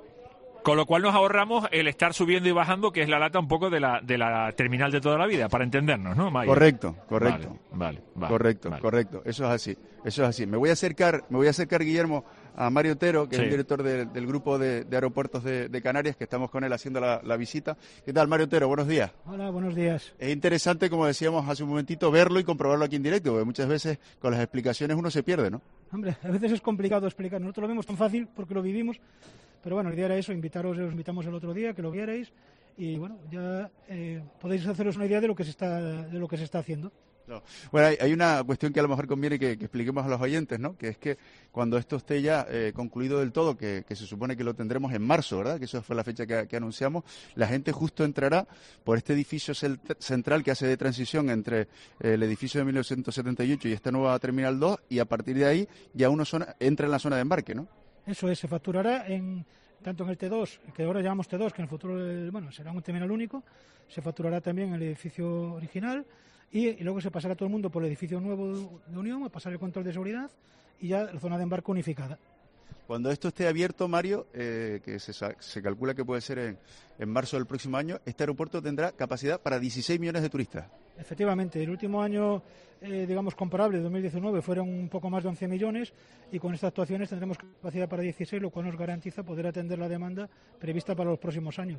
Con lo cual nos ahorramos el estar subiendo y bajando, que es la lata un poco de la de la terminal de toda la vida, para entendernos, ¿no, Mayo? Correcto, correcto. Vale, vale, vale correcto, vale. correcto. Eso es así, eso es así. Me voy a acercar, me voy a acercar, Guillermo, a Mario Otero, que sí. es el director de, del grupo de, de aeropuertos de, de Canarias, que estamos con él haciendo la, la visita. ¿Qué tal, Mario Otero? Buenos días. Hola, buenos días. Es interesante, como decíamos hace un momentito, verlo y comprobarlo aquí en directo, porque muchas veces con las explicaciones uno se pierde, ¿no? Hombre, a veces es complicado explicar. Nosotros lo vemos tan fácil porque lo vivimos. Pero bueno, la idea era eso, invitaros, os invitamos el otro día, que lo vierais y bueno, ya eh, podéis haceros una idea de lo que se está, de lo que se está haciendo. No. Bueno, hay, hay una cuestión que a lo mejor conviene que, que expliquemos a los oyentes, ¿no? Que es que cuando esto esté ya eh, concluido del todo, que, que se supone que lo tendremos en marzo, ¿verdad? Que eso fue la fecha que, que anunciamos, la gente justo entrará por este edificio central que hace de transición entre eh, el edificio de mil novecientos setenta y ocho y esta nueva Terminal dos, y a partir de ahí ya uno zona, entra en la zona de embarque, ¿no? Eso es, se facturará en tanto en el T dos, que ahora llamamos T dos, que en el futuro bueno será un terminal único, se facturará también en el edificio original y, y luego se pasará todo el mundo por el edificio nuevo de Unión a pasar el control de seguridad y ya la zona de embarque unificada. Cuando esto esté abierto, Mario, eh, que se, se calcula que puede ser en, en marzo del próximo año, este aeropuerto tendrá capacidad para dieciséis millones de turistas. Efectivamente, el último año, eh, digamos, comparable, dos mil diecinueve, fueron un poco más de once millones y con estas actuaciones tendremos capacidad para dieciséis, lo cual nos garantiza poder atender la demanda prevista para los próximos años.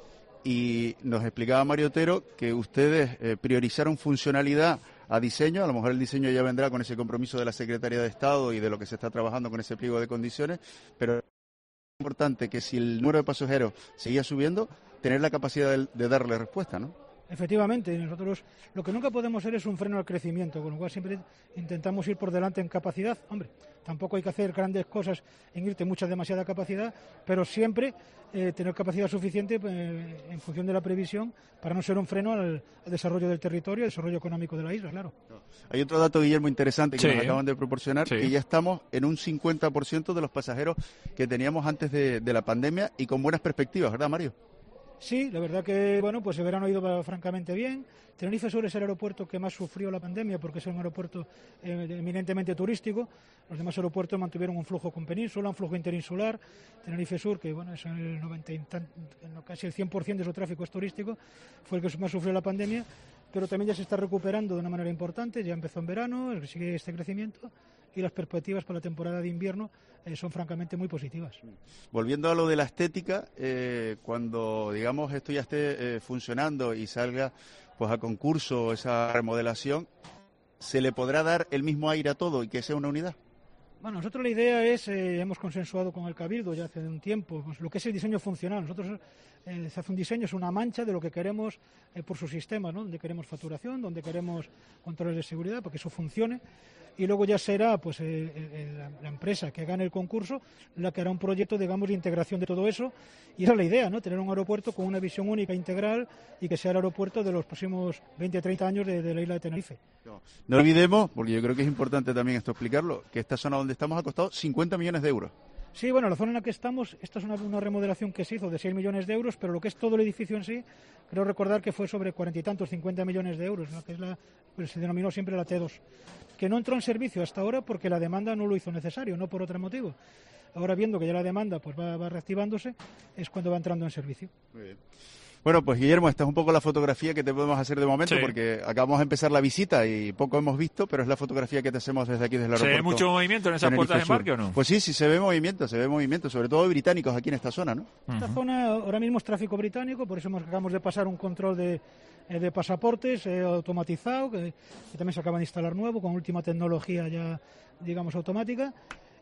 Y nos explicaba Mario Otero que ustedes eh, priorizaron funcionalidad a diseño, a lo mejor el diseño ya vendrá con ese compromiso de la Secretaría de Estado y de lo que se está trabajando con ese pliego de condiciones, pero es importante que si el número de pasajeros seguía subiendo, tener la capacidad de, de darle respuesta, ¿no? Efectivamente, nosotros lo que nunca podemos ser es un freno al crecimiento, con lo cual siempre intentamos ir por delante en capacidad. Hombre, tampoco hay que hacer grandes cosas en irte mucha demasiada capacidad, pero siempre eh, tener capacidad suficiente eh, en función de la previsión para no ser un freno al, al desarrollo del territorio, al desarrollo económico de la isla, claro. Hay otro dato, Guillermo, interesante que sí. nos acaban de proporcionar, sí. que ya estamos en un cincuenta por ciento de los pasajeros que teníamos antes de, de la pandemia y con buenas perspectivas, ¿verdad, Mario? Sí, la verdad que bueno, pues el verano ha ido francamente bien. Tenerife Sur es el aeropuerto que más sufrió la pandemia porque es un aeropuerto eh, eminentemente turístico. Los demás aeropuertos mantuvieron un flujo con península, un flujo interinsular. Tenerife Sur, que bueno, es el noventa, casi el cien por ciento de su tráfico es turístico, fue el que más sufrió la pandemia, pero también ya se está recuperando de una manera importante. Ya empezó en verano, sigue este crecimiento y las perspectivas para la temporada de invierno eh, son francamente muy positivas. Volviendo a lo de la estética, eh, cuando digamos esto ya esté eh, funcionando y salga pues a concurso esa remodelación, ¿se le podrá dar el mismo aire a todo y que sea una unidad? Bueno, nosotros la idea es, eh, hemos consensuado con el Cabildo ya hace un tiempo, pues, lo que es el diseño funcional. Nosotros eh, se hace un diseño, es una mancha de lo que queremos eh, por su sistema, ¿no? Donde queremos facturación, donde queremos controles de seguridad, para que eso funcione. Y luego ya será pues eh, eh, la, la empresa que gane el concurso la que hará un proyecto, digamos, de integración de todo eso. Y esa es la idea, ¿no? Tener un aeropuerto con una visión única, integral, y que sea el aeropuerto de los próximos veinte a treinta años de, de la isla de Tenerife. No, no olvidemos, porque yo creo que es importante también esto explicarlo, que esta zona donde estamos ha costado cincuenta millones de euros. Sí, bueno, la zona en la que estamos, esta es una, una remodelación que se hizo de seis millones de euros, pero lo que es todo el edificio en sí, creo recordar que fue sobre cuarenta y tantos, cincuenta millones de euros, ¿no? Que es la, pues se denominó siempre la T dos, que no entró en servicio hasta ahora porque la demanda no lo hizo necesario, no por otro motivo. Ahora, viendo que ya la demanda pues va, va reactivándose, es cuando va entrando en servicio. Muy bien. Bueno, pues Guillermo, esta es un poco la fotografía que te podemos hacer de momento, sí. porque acabamos de empezar la visita y poco hemos visto, pero es la fotografía que te hacemos desde aquí, desde el aeropuerto. ¿Se ve mucho movimiento en esas puertas de embarque o no? Pues sí, sí se ve movimiento, se ve movimiento, sobre todo británicos aquí en esta zona, ¿no? Esta uh-huh. zona ahora mismo es tráfico británico, por eso hemos, acabamos de pasar un control de, eh, de pasaportes eh, automatizado, que, que también se acaba de instalar nuevo, con última tecnología ya, digamos, automática.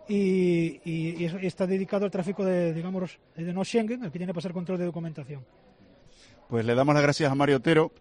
Y, y, y está dedicado al tráfico de, digamos, de no Schengen, el que tiene que pasar control de documentación. Pues le damos las gracias a Mario Otero,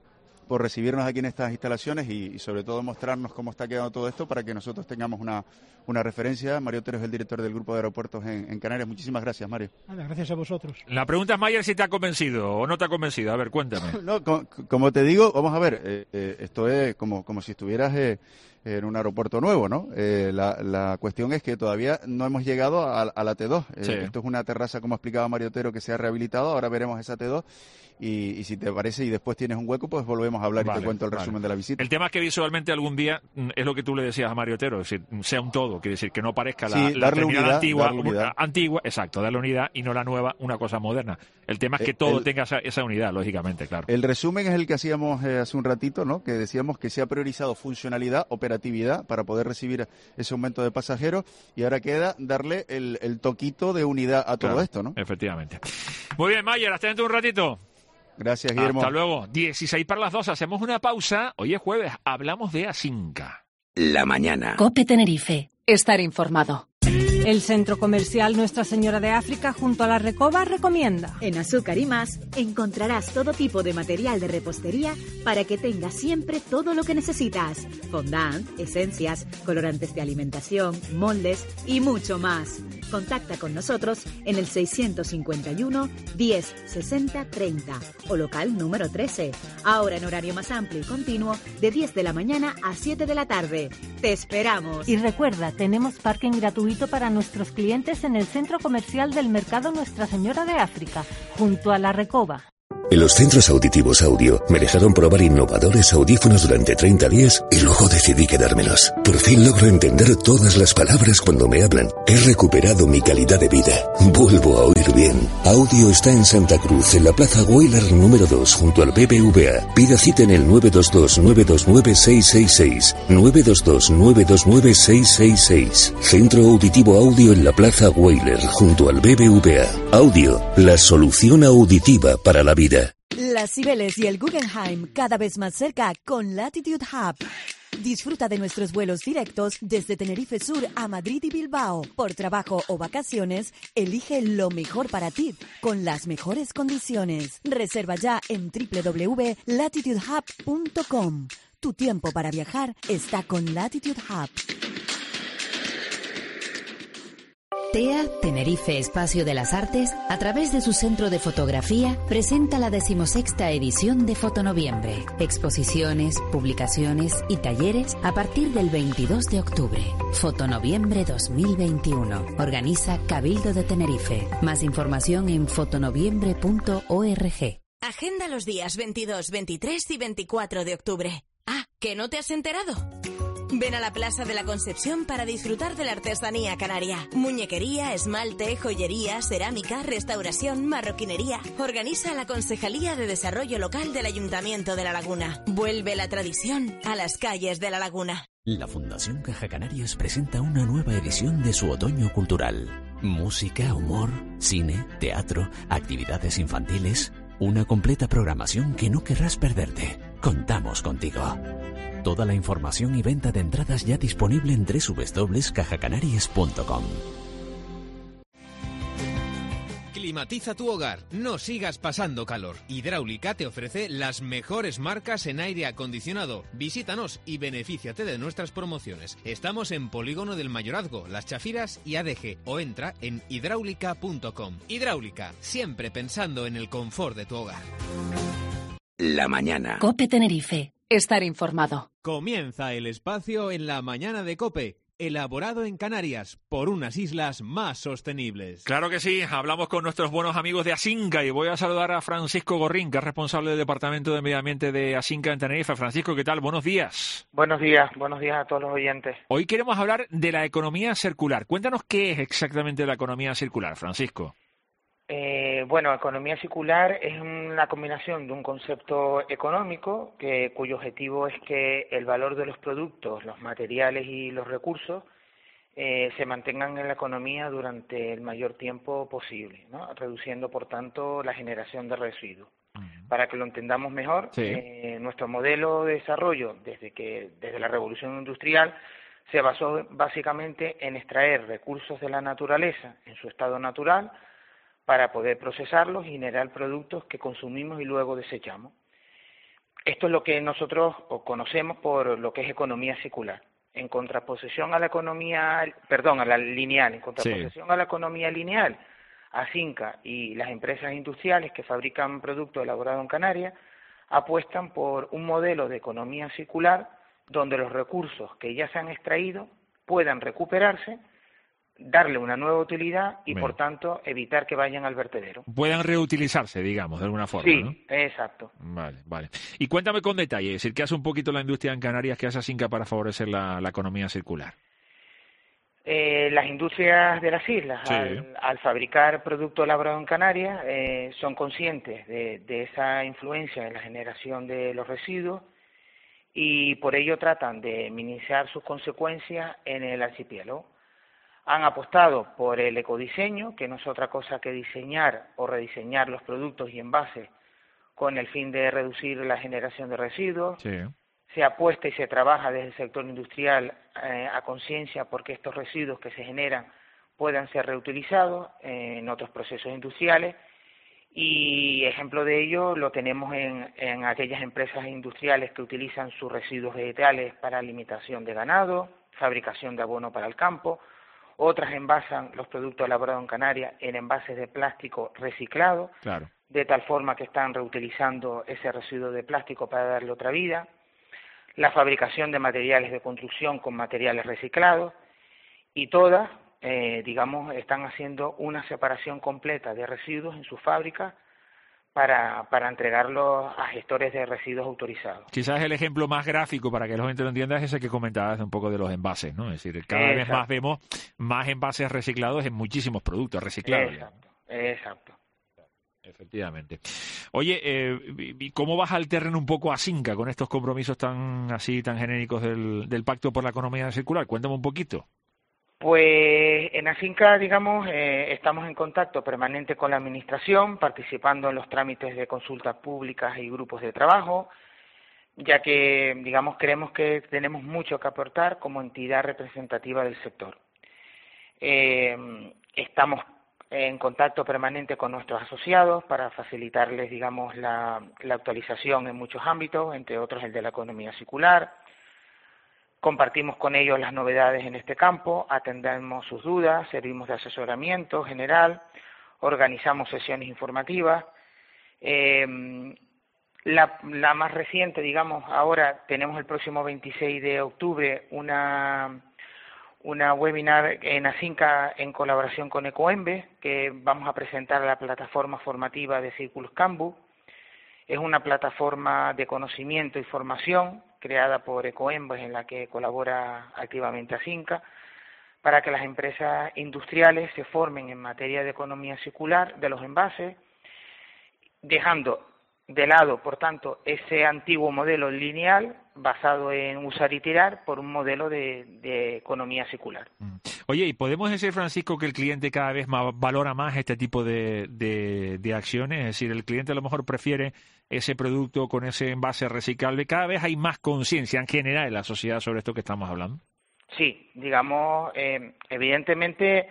por recibirnos aquí en estas instalaciones y, y sobre todo mostrarnos cómo está quedando todo esto para que nosotros tengamos una, una referencia. Mario Otero es el director del Grupo de Aeropuertos en, en Canarias. Muchísimas gracias, Mario. Nada, gracias a vosotros. La pregunta es, Mayer, si te ha convencido o no te ha convencido. A ver, cuéntame. No, como, como te digo, vamos a ver, eh, eh, esto es como, como si estuvieras eh, en un aeropuerto nuevo, ¿no? Eh, la, la cuestión es que todavía no hemos llegado a, a la T dos. Eh, Sí. Esto es una terraza, como explicaba Mario Otero, que se ha rehabilitado. Ahora veremos esa T dos. Y, y si te parece y después tienes un hueco, pues volvemos a hablar Vale, y te cuento el vale. resumen de la visita. El tema es que visualmente algún día mm, es lo que tú le decías a Mario Otero, es decir, sea un todo, quiere decir que no parezca la, Sí, la darle terminal unidad, antigua, darle unidad. antigua, exacto, darle unidad y no la nueva, una cosa moderna. El tema es que Eh, todo el- tenga esa, esa unidad, lógicamente, claro. El resumen es el que hacíamos eh, hace un ratito, ¿no? Que decíamos que se ha priorizado funcionalidad, operatividad para poder recibir ese aumento de pasajeros y ahora queda darle el, el toquito de unidad a todo Claro, esto, ¿no? Efectivamente. Muy bien, Mayer, hasta dentro de un ratito. Gracias, Guillermo. Hasta luego. dieciséis para las dos, hacemos una pausa. Hoy es jueves, hablamos de Asinca. La mañana. Cope Tenerife. Estar informado. El centro comercial Nuestra Señora de África junto a la Recoba recomienda. En Azúcar y Más encontrarás todo tipo de material de repostería para que tengas siempre todo lo que necesitas. Fondant, esencias, colorantes de alimentación, moldes y mucho más. Contacta con nosotros en el seiscientos cincuenta y uno, diez, sesenta, treinta o local número trece. Ahora en horario más amplio y continuo de diez de la mañana a siete de la tarde. ¡Te esperamos! Y recuerda, tenemos parking gratuito para nuestros clientes en el centro comercial del Mercado Nuestra Señora de África, junto a la Recoba. En los centros auditivos Audio me dejaron probar innovadores audífonos durante treinta días y luego decidí quedármelos. Por fin logro entender todas las palabras cuando me hablan. He recuperado mi calidad de vida. Vuelvo a oír bien. Audio está en Santa Cruz, en la Plaza Weyler número dos, junto al B B V A. Pida cita en el nueve dos dos, nueve dos nueve, seis seis seis. nueve dos dos, nueve dos nueve, seis seis seis. Centro Auditivo Audio en la Plaza Weyler, junto al B B V A. Audio, la solución auditiva para la vida. Las Cibeles y el Guggenheim cada vez más cerca con Latitude Hub. Disfruta de nuestros vuelos directos desde Tenerife Sur a Madrid y Bilbao. Por trabajo o vacaciones, elige lo mejor para ti con las mejores condiciones. Reserva ya en doble u doble u doble u punto latitude hub punto com. Tu tiempo para viajar está con Latitude Hub. T E A Tenerife Espacio de las Artes, a través de su centro de fotografía, presenta la decimosexta edición de Fotonoviembre. Exposiciones, publicaciones y talleres a partir del veintidós de octubre. Fotonoviembre dos mil veintiuno. Organiza Cabildo de Tenerife. Más información en fotonoviembre punto org. Agenda los días veintidós, veintitrés y veinticuatro de octubre. Ah, ¿que no te has enterado? Ven a la Plaza de la Concepción para disfrutar de la artesanía canaria. Muñequería, esmalte, joyería, cerámica, restauración, marroquinería. Organiza la Concejalía de Desarrollo Local del Ayuntamiento de La Laguna. Vuelve la tradición a las calles de La Laguna. La Fundación Caja Canarias presenta una nueva edición de su otoño cultural. Música, humor, cine, teatro, actividades infantiles. Una completa programación que no querrás perderte. Contamos contigo. Toda la información y venta de entradas ya disponible en doble u doble u doble u punto caja canarias punto com. Climatiza tu hogar, no sigas pasando calor. Hidráulica te ofrece las mejores marcas en aire acondicionado. Visítanos y benefíciate de nuestras promociones. Estamos en Polígono del Mayorazgo, Las Chafiras y A D G o entra en hidráulica punto com. Hidráulica, siempre pensando en el confort de tu hogar. La mañana. Cope Tenerife. Estar informado. Comienza el espacio en la mañana de COPE, elaborado en Canarias por unas islas más sostenibles. Claro que sí, hablamos con nuestros buenos amigos de Asinca y voy a saludar a Francisco Gorrín, que es responsable del Departamento de Medio Ambiente de Asinca en Tenerife. Francisco, ¿qué tal? Buenos días. Buenos días, buenos días a todos los oyentes. Hoy queremos hablar de la economía circular. Cuéntanos qué es exactamente la economía circular, Francisco. Eh, bueno, economía circular es una combinación de un concepto económico que, cuyo objetivo es que el valor de los productos, los materiales y los recursos eh, se mantengan en la economía durante el mayor tiempo posible, ¿no? Reduciendo, por tanto, la generación de residuos. Uh-huh. Para que lo entendamos mejor, sí. eh, nuestro modelo de desarrollo, desde que desde la revolución industrial, se basó básicamente en extraer recursos de la naturaleza en su estado natural, para poder procesarlos y generar productos que consumimos y luego desechamos. esto es lo que nosotros conocemos por lo que es economía circular. En contraposición a la economía, perdón, a la lineal, en contraposición sí. a la economía lineal, Asinca y las empresas industriales que fabrican productos elaborados en Canarias apuestan por un modelo de economía circular donde los recursos que ya se han extraído puedan recuperarse, darle una nueva utilidad y, Bien. por tanto, evitar que vayan al vertedero. Puedan reutilizarse, digamos, de alguna forma, sí, ¿no? Exacto. Vale, vale. Y cuéntame con detalle, es decir, ¿qué hace un poquito la industria en Canarias, qué hace Asinca para favorecer la, la economía circular? Eh, las industrias de las islas, sí. al, al fabricar productos elaborados en Canarias, eh, son conscientes de, de esa influencia en la generación de los residuos y por ello tratan de minimizar sus consecuencias en el archipiélago. Han apostado por el ecodiseño, que no es otra cosa que diseñar o rediseñar los productos y envases con el fin de reducir la generación de residuos. Sí. Se apuesta y se trabaja desde el sector industrial eh, a conciencia porque estos residuos que se generan puedan ser reutilizados eh, en otros procesos industriales y ejemplo de ello lo tenemos en, en aquellas empresas industriales que utilizan sus residuos vegetales para alimentación de ganado, fabricación de abono para el campo, otras envasan los productos elaborados en Canarias en envases de plástico reciclado, claro. de tal forma que están reutilizando ese residuo de plástico para darle otra vida. La fabricación de materiales de construcción con materiales reciclados y todas, eh, digamos, están haciendo una separación completa de residuos en sus fábricas para, para entregarlos a gestores de residuos autorizados. Quizás el ejemplo más gráfico para que la gente lo entienda es ese que comentabas un poco de los envases, ¿no? Es decir, cada Exacto. vez más vemos más envases reciclados en muchísimos productos reciclados. Exacto, Exacto. Efectivamente. Oye, eh, ¿cómo vas al terreno un poco Asinca con estos compromisos tan así tan genéricos del, del Pacto por la Economía Circular? Cuéntame un poquito. Pues en Asinca, digamos, eh, estamos en contacto permanente con la Administración, participando en los trámites de consultas públicas y grupos de trabajo, ya que, digamos, creemos que tenemos mucho que aportar como entidad representativa del sector. Eh, estamos en contacto permanente con nuestros asociados para facilitarles, digamos, la, la actualización en muchos ámbitos, entre otros el de la economía circular. Compartimos con ellos las novedades en este campo, atendemos sus dudas, servimos de asesoramiento general, organizamos sesiones informativas. Eh, la, la más reciente, digamos, ahora tenemos el próximo veintiséis de octubre una... una webinar en Asinca en colaboración con Ecoembes, que vamos a presentar a la plataforma formativa de Círculos Cambu. Es una plataforma de conocimiento y formación creada por Ecoembes en la que colabora activamente Asinca, para que las empresas industriales se formen en materia de economía circular de los envases, dejando de lado, por tanto, ese antiguo modelo lineal basado en usar y tirar por un modelo de, de economía circular. Oye, ¿y podemos decir, Francisco, que el cliente cada vez más valora más este tipo de, de, de acciones? Es decir, el cliente a lo mejor prefiere ese producto con ese envase reciclable. Cada vez hay más conciencia en general en la sociedad sobre esto que estamos hablando. Sí, digamos, eh, evidentemente...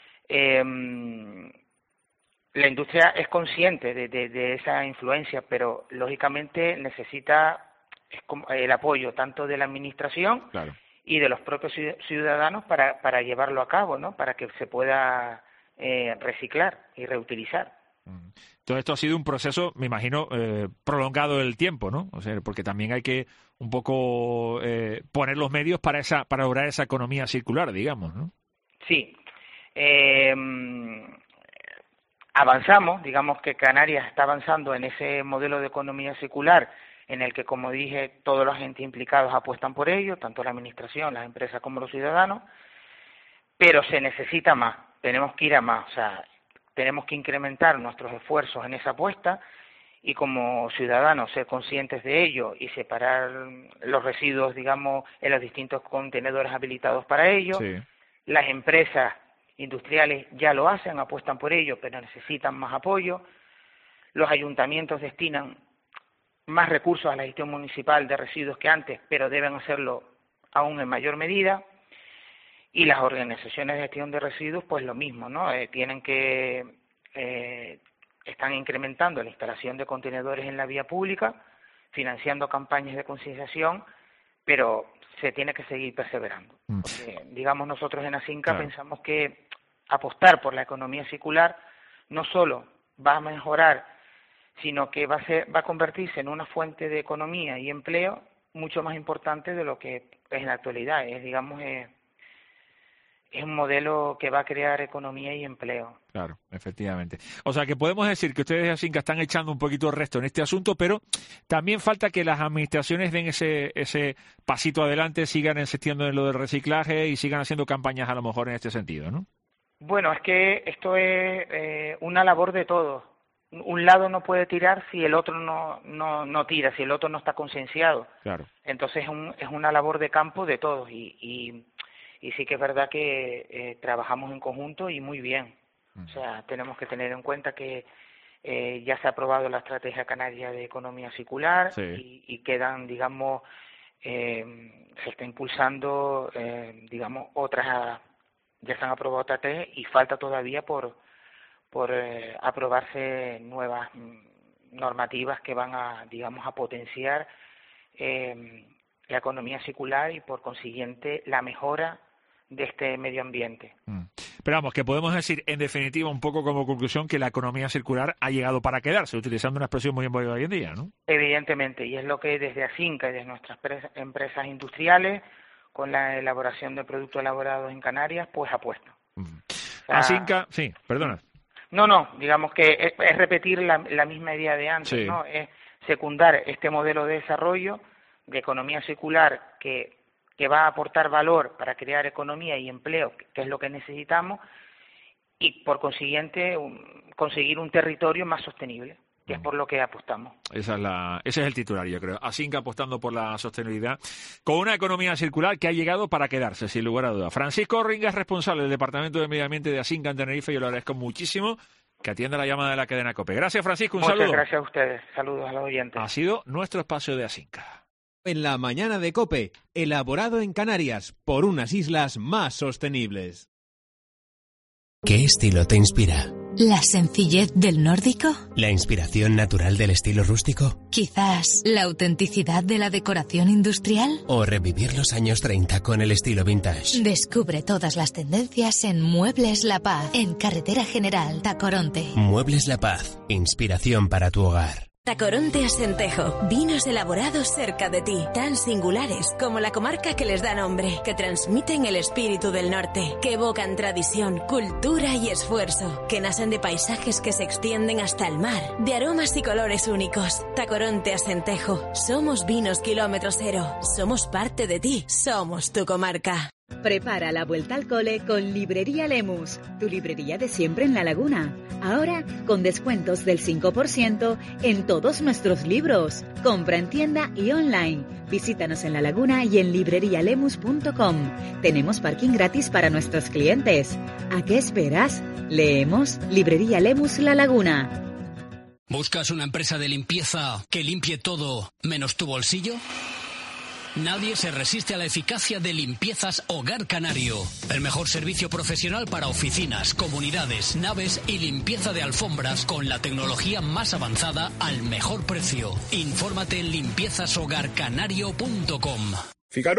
Eh, la industria es consciente de, de, de esa influencia, pero lógicamente necesita el apoyo tanto de la administración claro. y de los propios ciudadanos para, para llevarlo a cabo, ¿no? Para que se pueda eh, reciclar y reutilizar. Todo esto ha sido un proceso, me imagino, eh, prolongado del tiempo, ¿no? O sea, porque también hay que un poco eh, poner los medios para esa para lograr esa economía circular, digamos, ¿no? Sí. Eh, Avanzamos, digamos que Canarias está avanzando en ese modelo de economía circular en el que, como dije, todos los agentes implicados apuestan por ello, tanto la administración, las empresas como los ciudadanos, pero se necesita más, tenemos que ir a más, o sea, tenemos que incrementar nuestros esfuerzos en esa apuesta y como ciudadanos ser conscientes de ello y separar los residuos, digamos, en los distintos contenedores habilitados para ello. Sí. Las empresas industriales ya lo hacen, apuestan por ello, pero necesitan más apoyo. Los ayuntamientos destinan más recursos a la gestión municipal de residuos que antes, pero deben hacerlo aún en mayor medida. Y las organizaciones de gestión de residuos, pues lo mismo, ¿no? Eh, tienen que... Eh, están incrementando la instalación de contenedores en la vía pública, financiando campañas de concienciación, pero se tiene que seguir perseverando. Porque, digamos, nosotros en Asinca claro. pensamos que apostar por la economía circular no solo va a mejorar, sino que va a ser, va a convertirse en una fuente de economía y empleo mucho más importante de lo que es en la actualidad. Es, digamos, eh, es un modelo que va a crear economía y empleo. Claro, efectivamente. O sea, que podemos decir que ustedes de Asinca están echando un poquito de resto en este asunto, pero también falta que las administraciones den ese ese pasito adelante, sigan insistiendo en lo del reciclaje y sigan haciendo campañas a lo mejor en este sentido, ¿no? Bueno, es que esto es eh, una labor de todos. Un lado no puede tirar si el otro no no, no tira, si el otro no está concienciado. Claro. Entonces es, un, es una labor de campo de todos y, y, y sí que es verdad que eh, trabajamos en conjunto y muy bien. O sea, tenemos que tener en cuenta que eh, ya se ha aprobado la Estrategia Canaria de Economía Circular sí. y, y quedan, digamos, eh, se está impulsando, eh, digamos, otras, ya se han aprobado otras tres y falta todavía por, por eh, aprobarse nuevas normativas que van a, digamos, a potenciar eh, la economía circular y, por consiguiente, la mejora de este medio ambiente. Mm. Pero vamos, que podemos decir, en definitiva, un poco como conclusión, que la economía circular ha llegado para quedarse, utilizando una expresión muy en boga hoy en día, ¿no? Evidentemente, y es lo que desde Asinca y desde nuestras empresas industriales, con la elaboración de productos elaborados en Canarias, pues apuesta. Mm. O sea, Asinca, sí, perdona. No, no, digamos que es, es repetir la, la misma idea de antes, sí. ¿no? Es secundar este modelo de desarrollo de economía circular que que va a aportar valor para crear economía y empleo, que es lo que necesitamos, y por consiguiente un, conseguir un territorio más sostenible, que es por lo que apostamos. Esa es la, ese es el titular, yo creo. Asinca apostando por la sostenibilidad, con una economía circular que ha llegado para quedarse, sin lugar a dudas. Francisco Ringas, responsable del Departamento de Medio Ambiente de Asinca en Tenerife, yo le agradezco muchísimo que atienda la llamada de la cadena COPE. Gracias, Francisco, un Muchas saludo. Muchas gracias a ustedes, saludos a los oyentes. Ha sido nuestro espacio de Asinca. En la mañana de COPE, elaborado en Canarias por unas islas más sostenibles. ¿Qué estilo te inspira? ¿La sencillez del nórdico? ¿La inspiración natural del estilo rústico? ¿Quizás la autenticidad de la decoración industrial? ¿O revivir los años treinta con el estilo vintage? Descubre todas las tendencias en Muebles La Paz, en Carretera General, Tacoronte. Muebles La Paz, inspiración para tu hogar. Tacoronte Asentejo, vinos elaborados cerca de ti, tan singulares como la comarca que les da nombre, que transmiten el espíritu del norte, que evocan tradición, cultura y esfuerzo, que nacen de paisajes que se extienden hasta el mar, de aromas y colores únicos. Tacoronte Asentejo, somos vinos kilómetro cero, somos parte de ti, somos tu comarca. Prepara la vuelta al cole con Librería Lemus, tu librería de siempre en La Laguna. Ahora con descuentos del cinco por ciento en todos nuestros libros. Compra en tienda y online. Visítanos en La Laguna y en librería lemus punto com. Tenemos parking gratis para nuestros clientes. ¿A qué esperas? Leemos Librería Lemus La Laguna. ¿Buscas una empresa de limpieza que limpie todo menos tu bolsillo? Nadie se resiste a la eficacia de Limpiezas Hogar Canario. El mejor servicio profesional para oficinas, comunidades, naves y limpieza de alfombras con la tecnología más avanzada al mejor precio. Infórmate en limpiezas hogar canario punto com. ¡Fíjaro!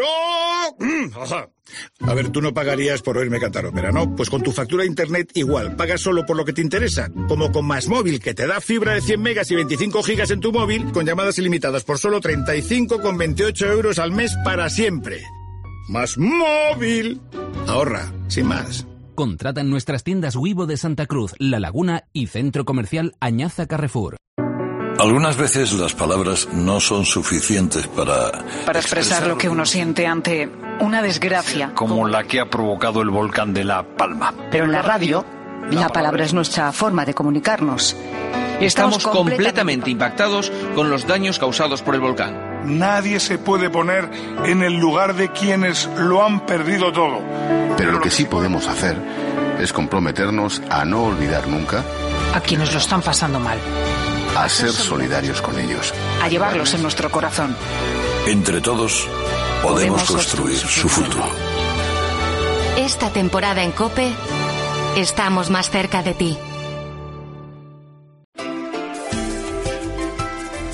A ver, tú no pagarías por oírme cantar ópera, ¿no? Pues con tu factura de internet igual, pagas solo por lo que te interesa. Como con Más Móvil, que te da fibra de cien megas y veinticinco gigas en tu móvil, con llamadas ilimitadas por solo treinta y cinco con veintiocho euros al mes para siempre. Más Móvil. Ahorra, sin más. Contrata en nuestras tiendas Wivo de Santa Cruz, La Laguna y Centro Comercial Añaza Carrefour. Algunas veces las palabras no son suficientes para... Para expresar lo que uno siente ante una desgracia. Como la que ha provocado el volcán de La Palma. Pero en la radio, la palabra es nuestra forma de comunicarnos. Estamos, Estamos completamente impactados con los daños causados por el volcán. Nadie se puede poner en el lugar de quienes lo han perdido todo. Pero lo que sí podemos hacer es comprometernos a no olvidar nunca a quienes lo están pasando mal. A ser solidarios con ellos. A llevarlos en nuestro corazón. Entre todos podemos, podemos construir, construir su futuro. Esta temporada en COPE estamos más cerca de ti.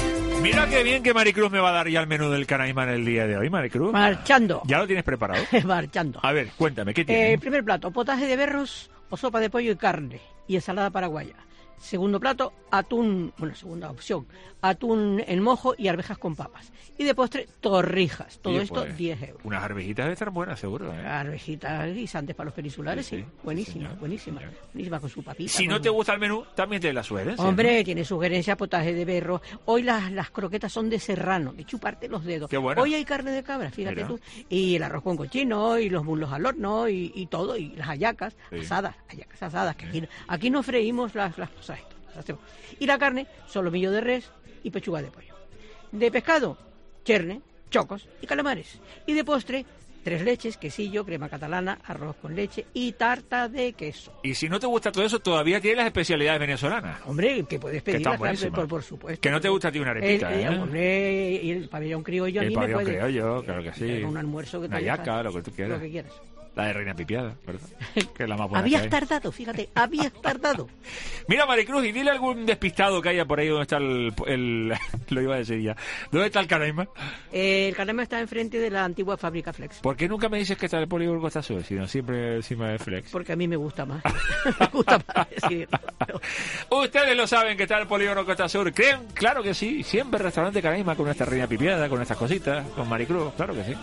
Mira qué bien que Maricruz me va a dar ya el menú del Canaima en el día de hoy, Maricruz. Marchando. ¿Ya lo tienes preparado? Marchando. A ver, cuéntame, ¿qué tienes? Eh, primer plato, potaje de berros o sopa de pollo y carne y ensalada paraguaya. Segundo plato, atún, bueno, segunda opción, atún en mojo y arvejas con papas. Y de postre, torrijas. Todo Oye, esto, pues, diez euros. Unas arvejitas deben estar buenas, seguro. ¿eh? Arvejitas guisantes para los peninsulares, sí. Sí, sí, buenísimas, sí, buenísimas. Buenísimas con su papita. Si no con... te gusta el menú, también te la sugerencia. Hombre, ¿no? tiene sugerencia, potaje de berro. Hoy las, las croquetas son de serrano, de chuparte los dedos. Qué bueno. Hoy hay carne de cabra, fíjate Mira. tú. Y el arroz con cochino, y los muslos al horno, y, y todo, y las hallacas Sí. asadas, hallacas asadas, que aquí, aquí no freímos las, las cosas estas. las hacemos. Y la carne, solomillo de res y pechuga de pollo. De pescado, cherne, chocos y calamares. Y de postre, tres leches, quesillo, crema catalana, arroz con leche y tarta de queso. Y si no te gusta todo eso, todavía tienes las especialidades venezolanas. Hombre, que puedes Que pedir están por, buenísimas. por supuesto. Que no te gusta a ti una arepita, el, ¿eh? el, hombre, y el pabellón criollo a El mí me pabellón puede... criollo, claro que sí. Un almuerzo que te Una deja- yaca, lo que tú quieras. Lo que quieras. La de Reina Pipiada, ¿verdad? Que es la más buena que Habías hay. tardado, fíjate, habías tardado. Mira, Maricruz, y dile a algún despistado que haya por ahí donde está el... el lo iba a decir ya. ¿Dónde está el Canaima? Eh, el Canaima está enfrente de la antigua fábrica Flex. ¿Por qué nunca me dices que está el polígono Costa Sur, sino siempre encima de Flex? Porque a mí me gusta más. Me gusta más decirlo. Ustedes lo saben que está el polígono Costa Sur. ¿Creen? Claro que sí. Siempre restaurante Canaima con nuestra Reina Pipiada, con estas cositas, con Maricruz. Claro que sí.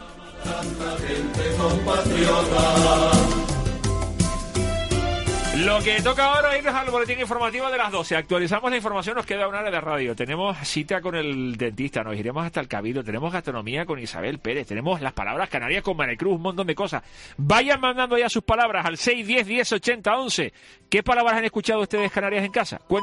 Lo que toca ahora es irnos al boletín informativo de las doce. Actualizamos la información, nos queda una hora de radio. Tenemos cita con el dentista, nos iremos hasta el Cabildo, tenemos gastronomía con Isabel Pérez, tenemos las palabras canarias con Maricruz, un montón de cosas. Vayan mandando ya sus palabras al seis diez diez ochenta once. ¿Qué palabras han escuchado ustedes canarias en casa?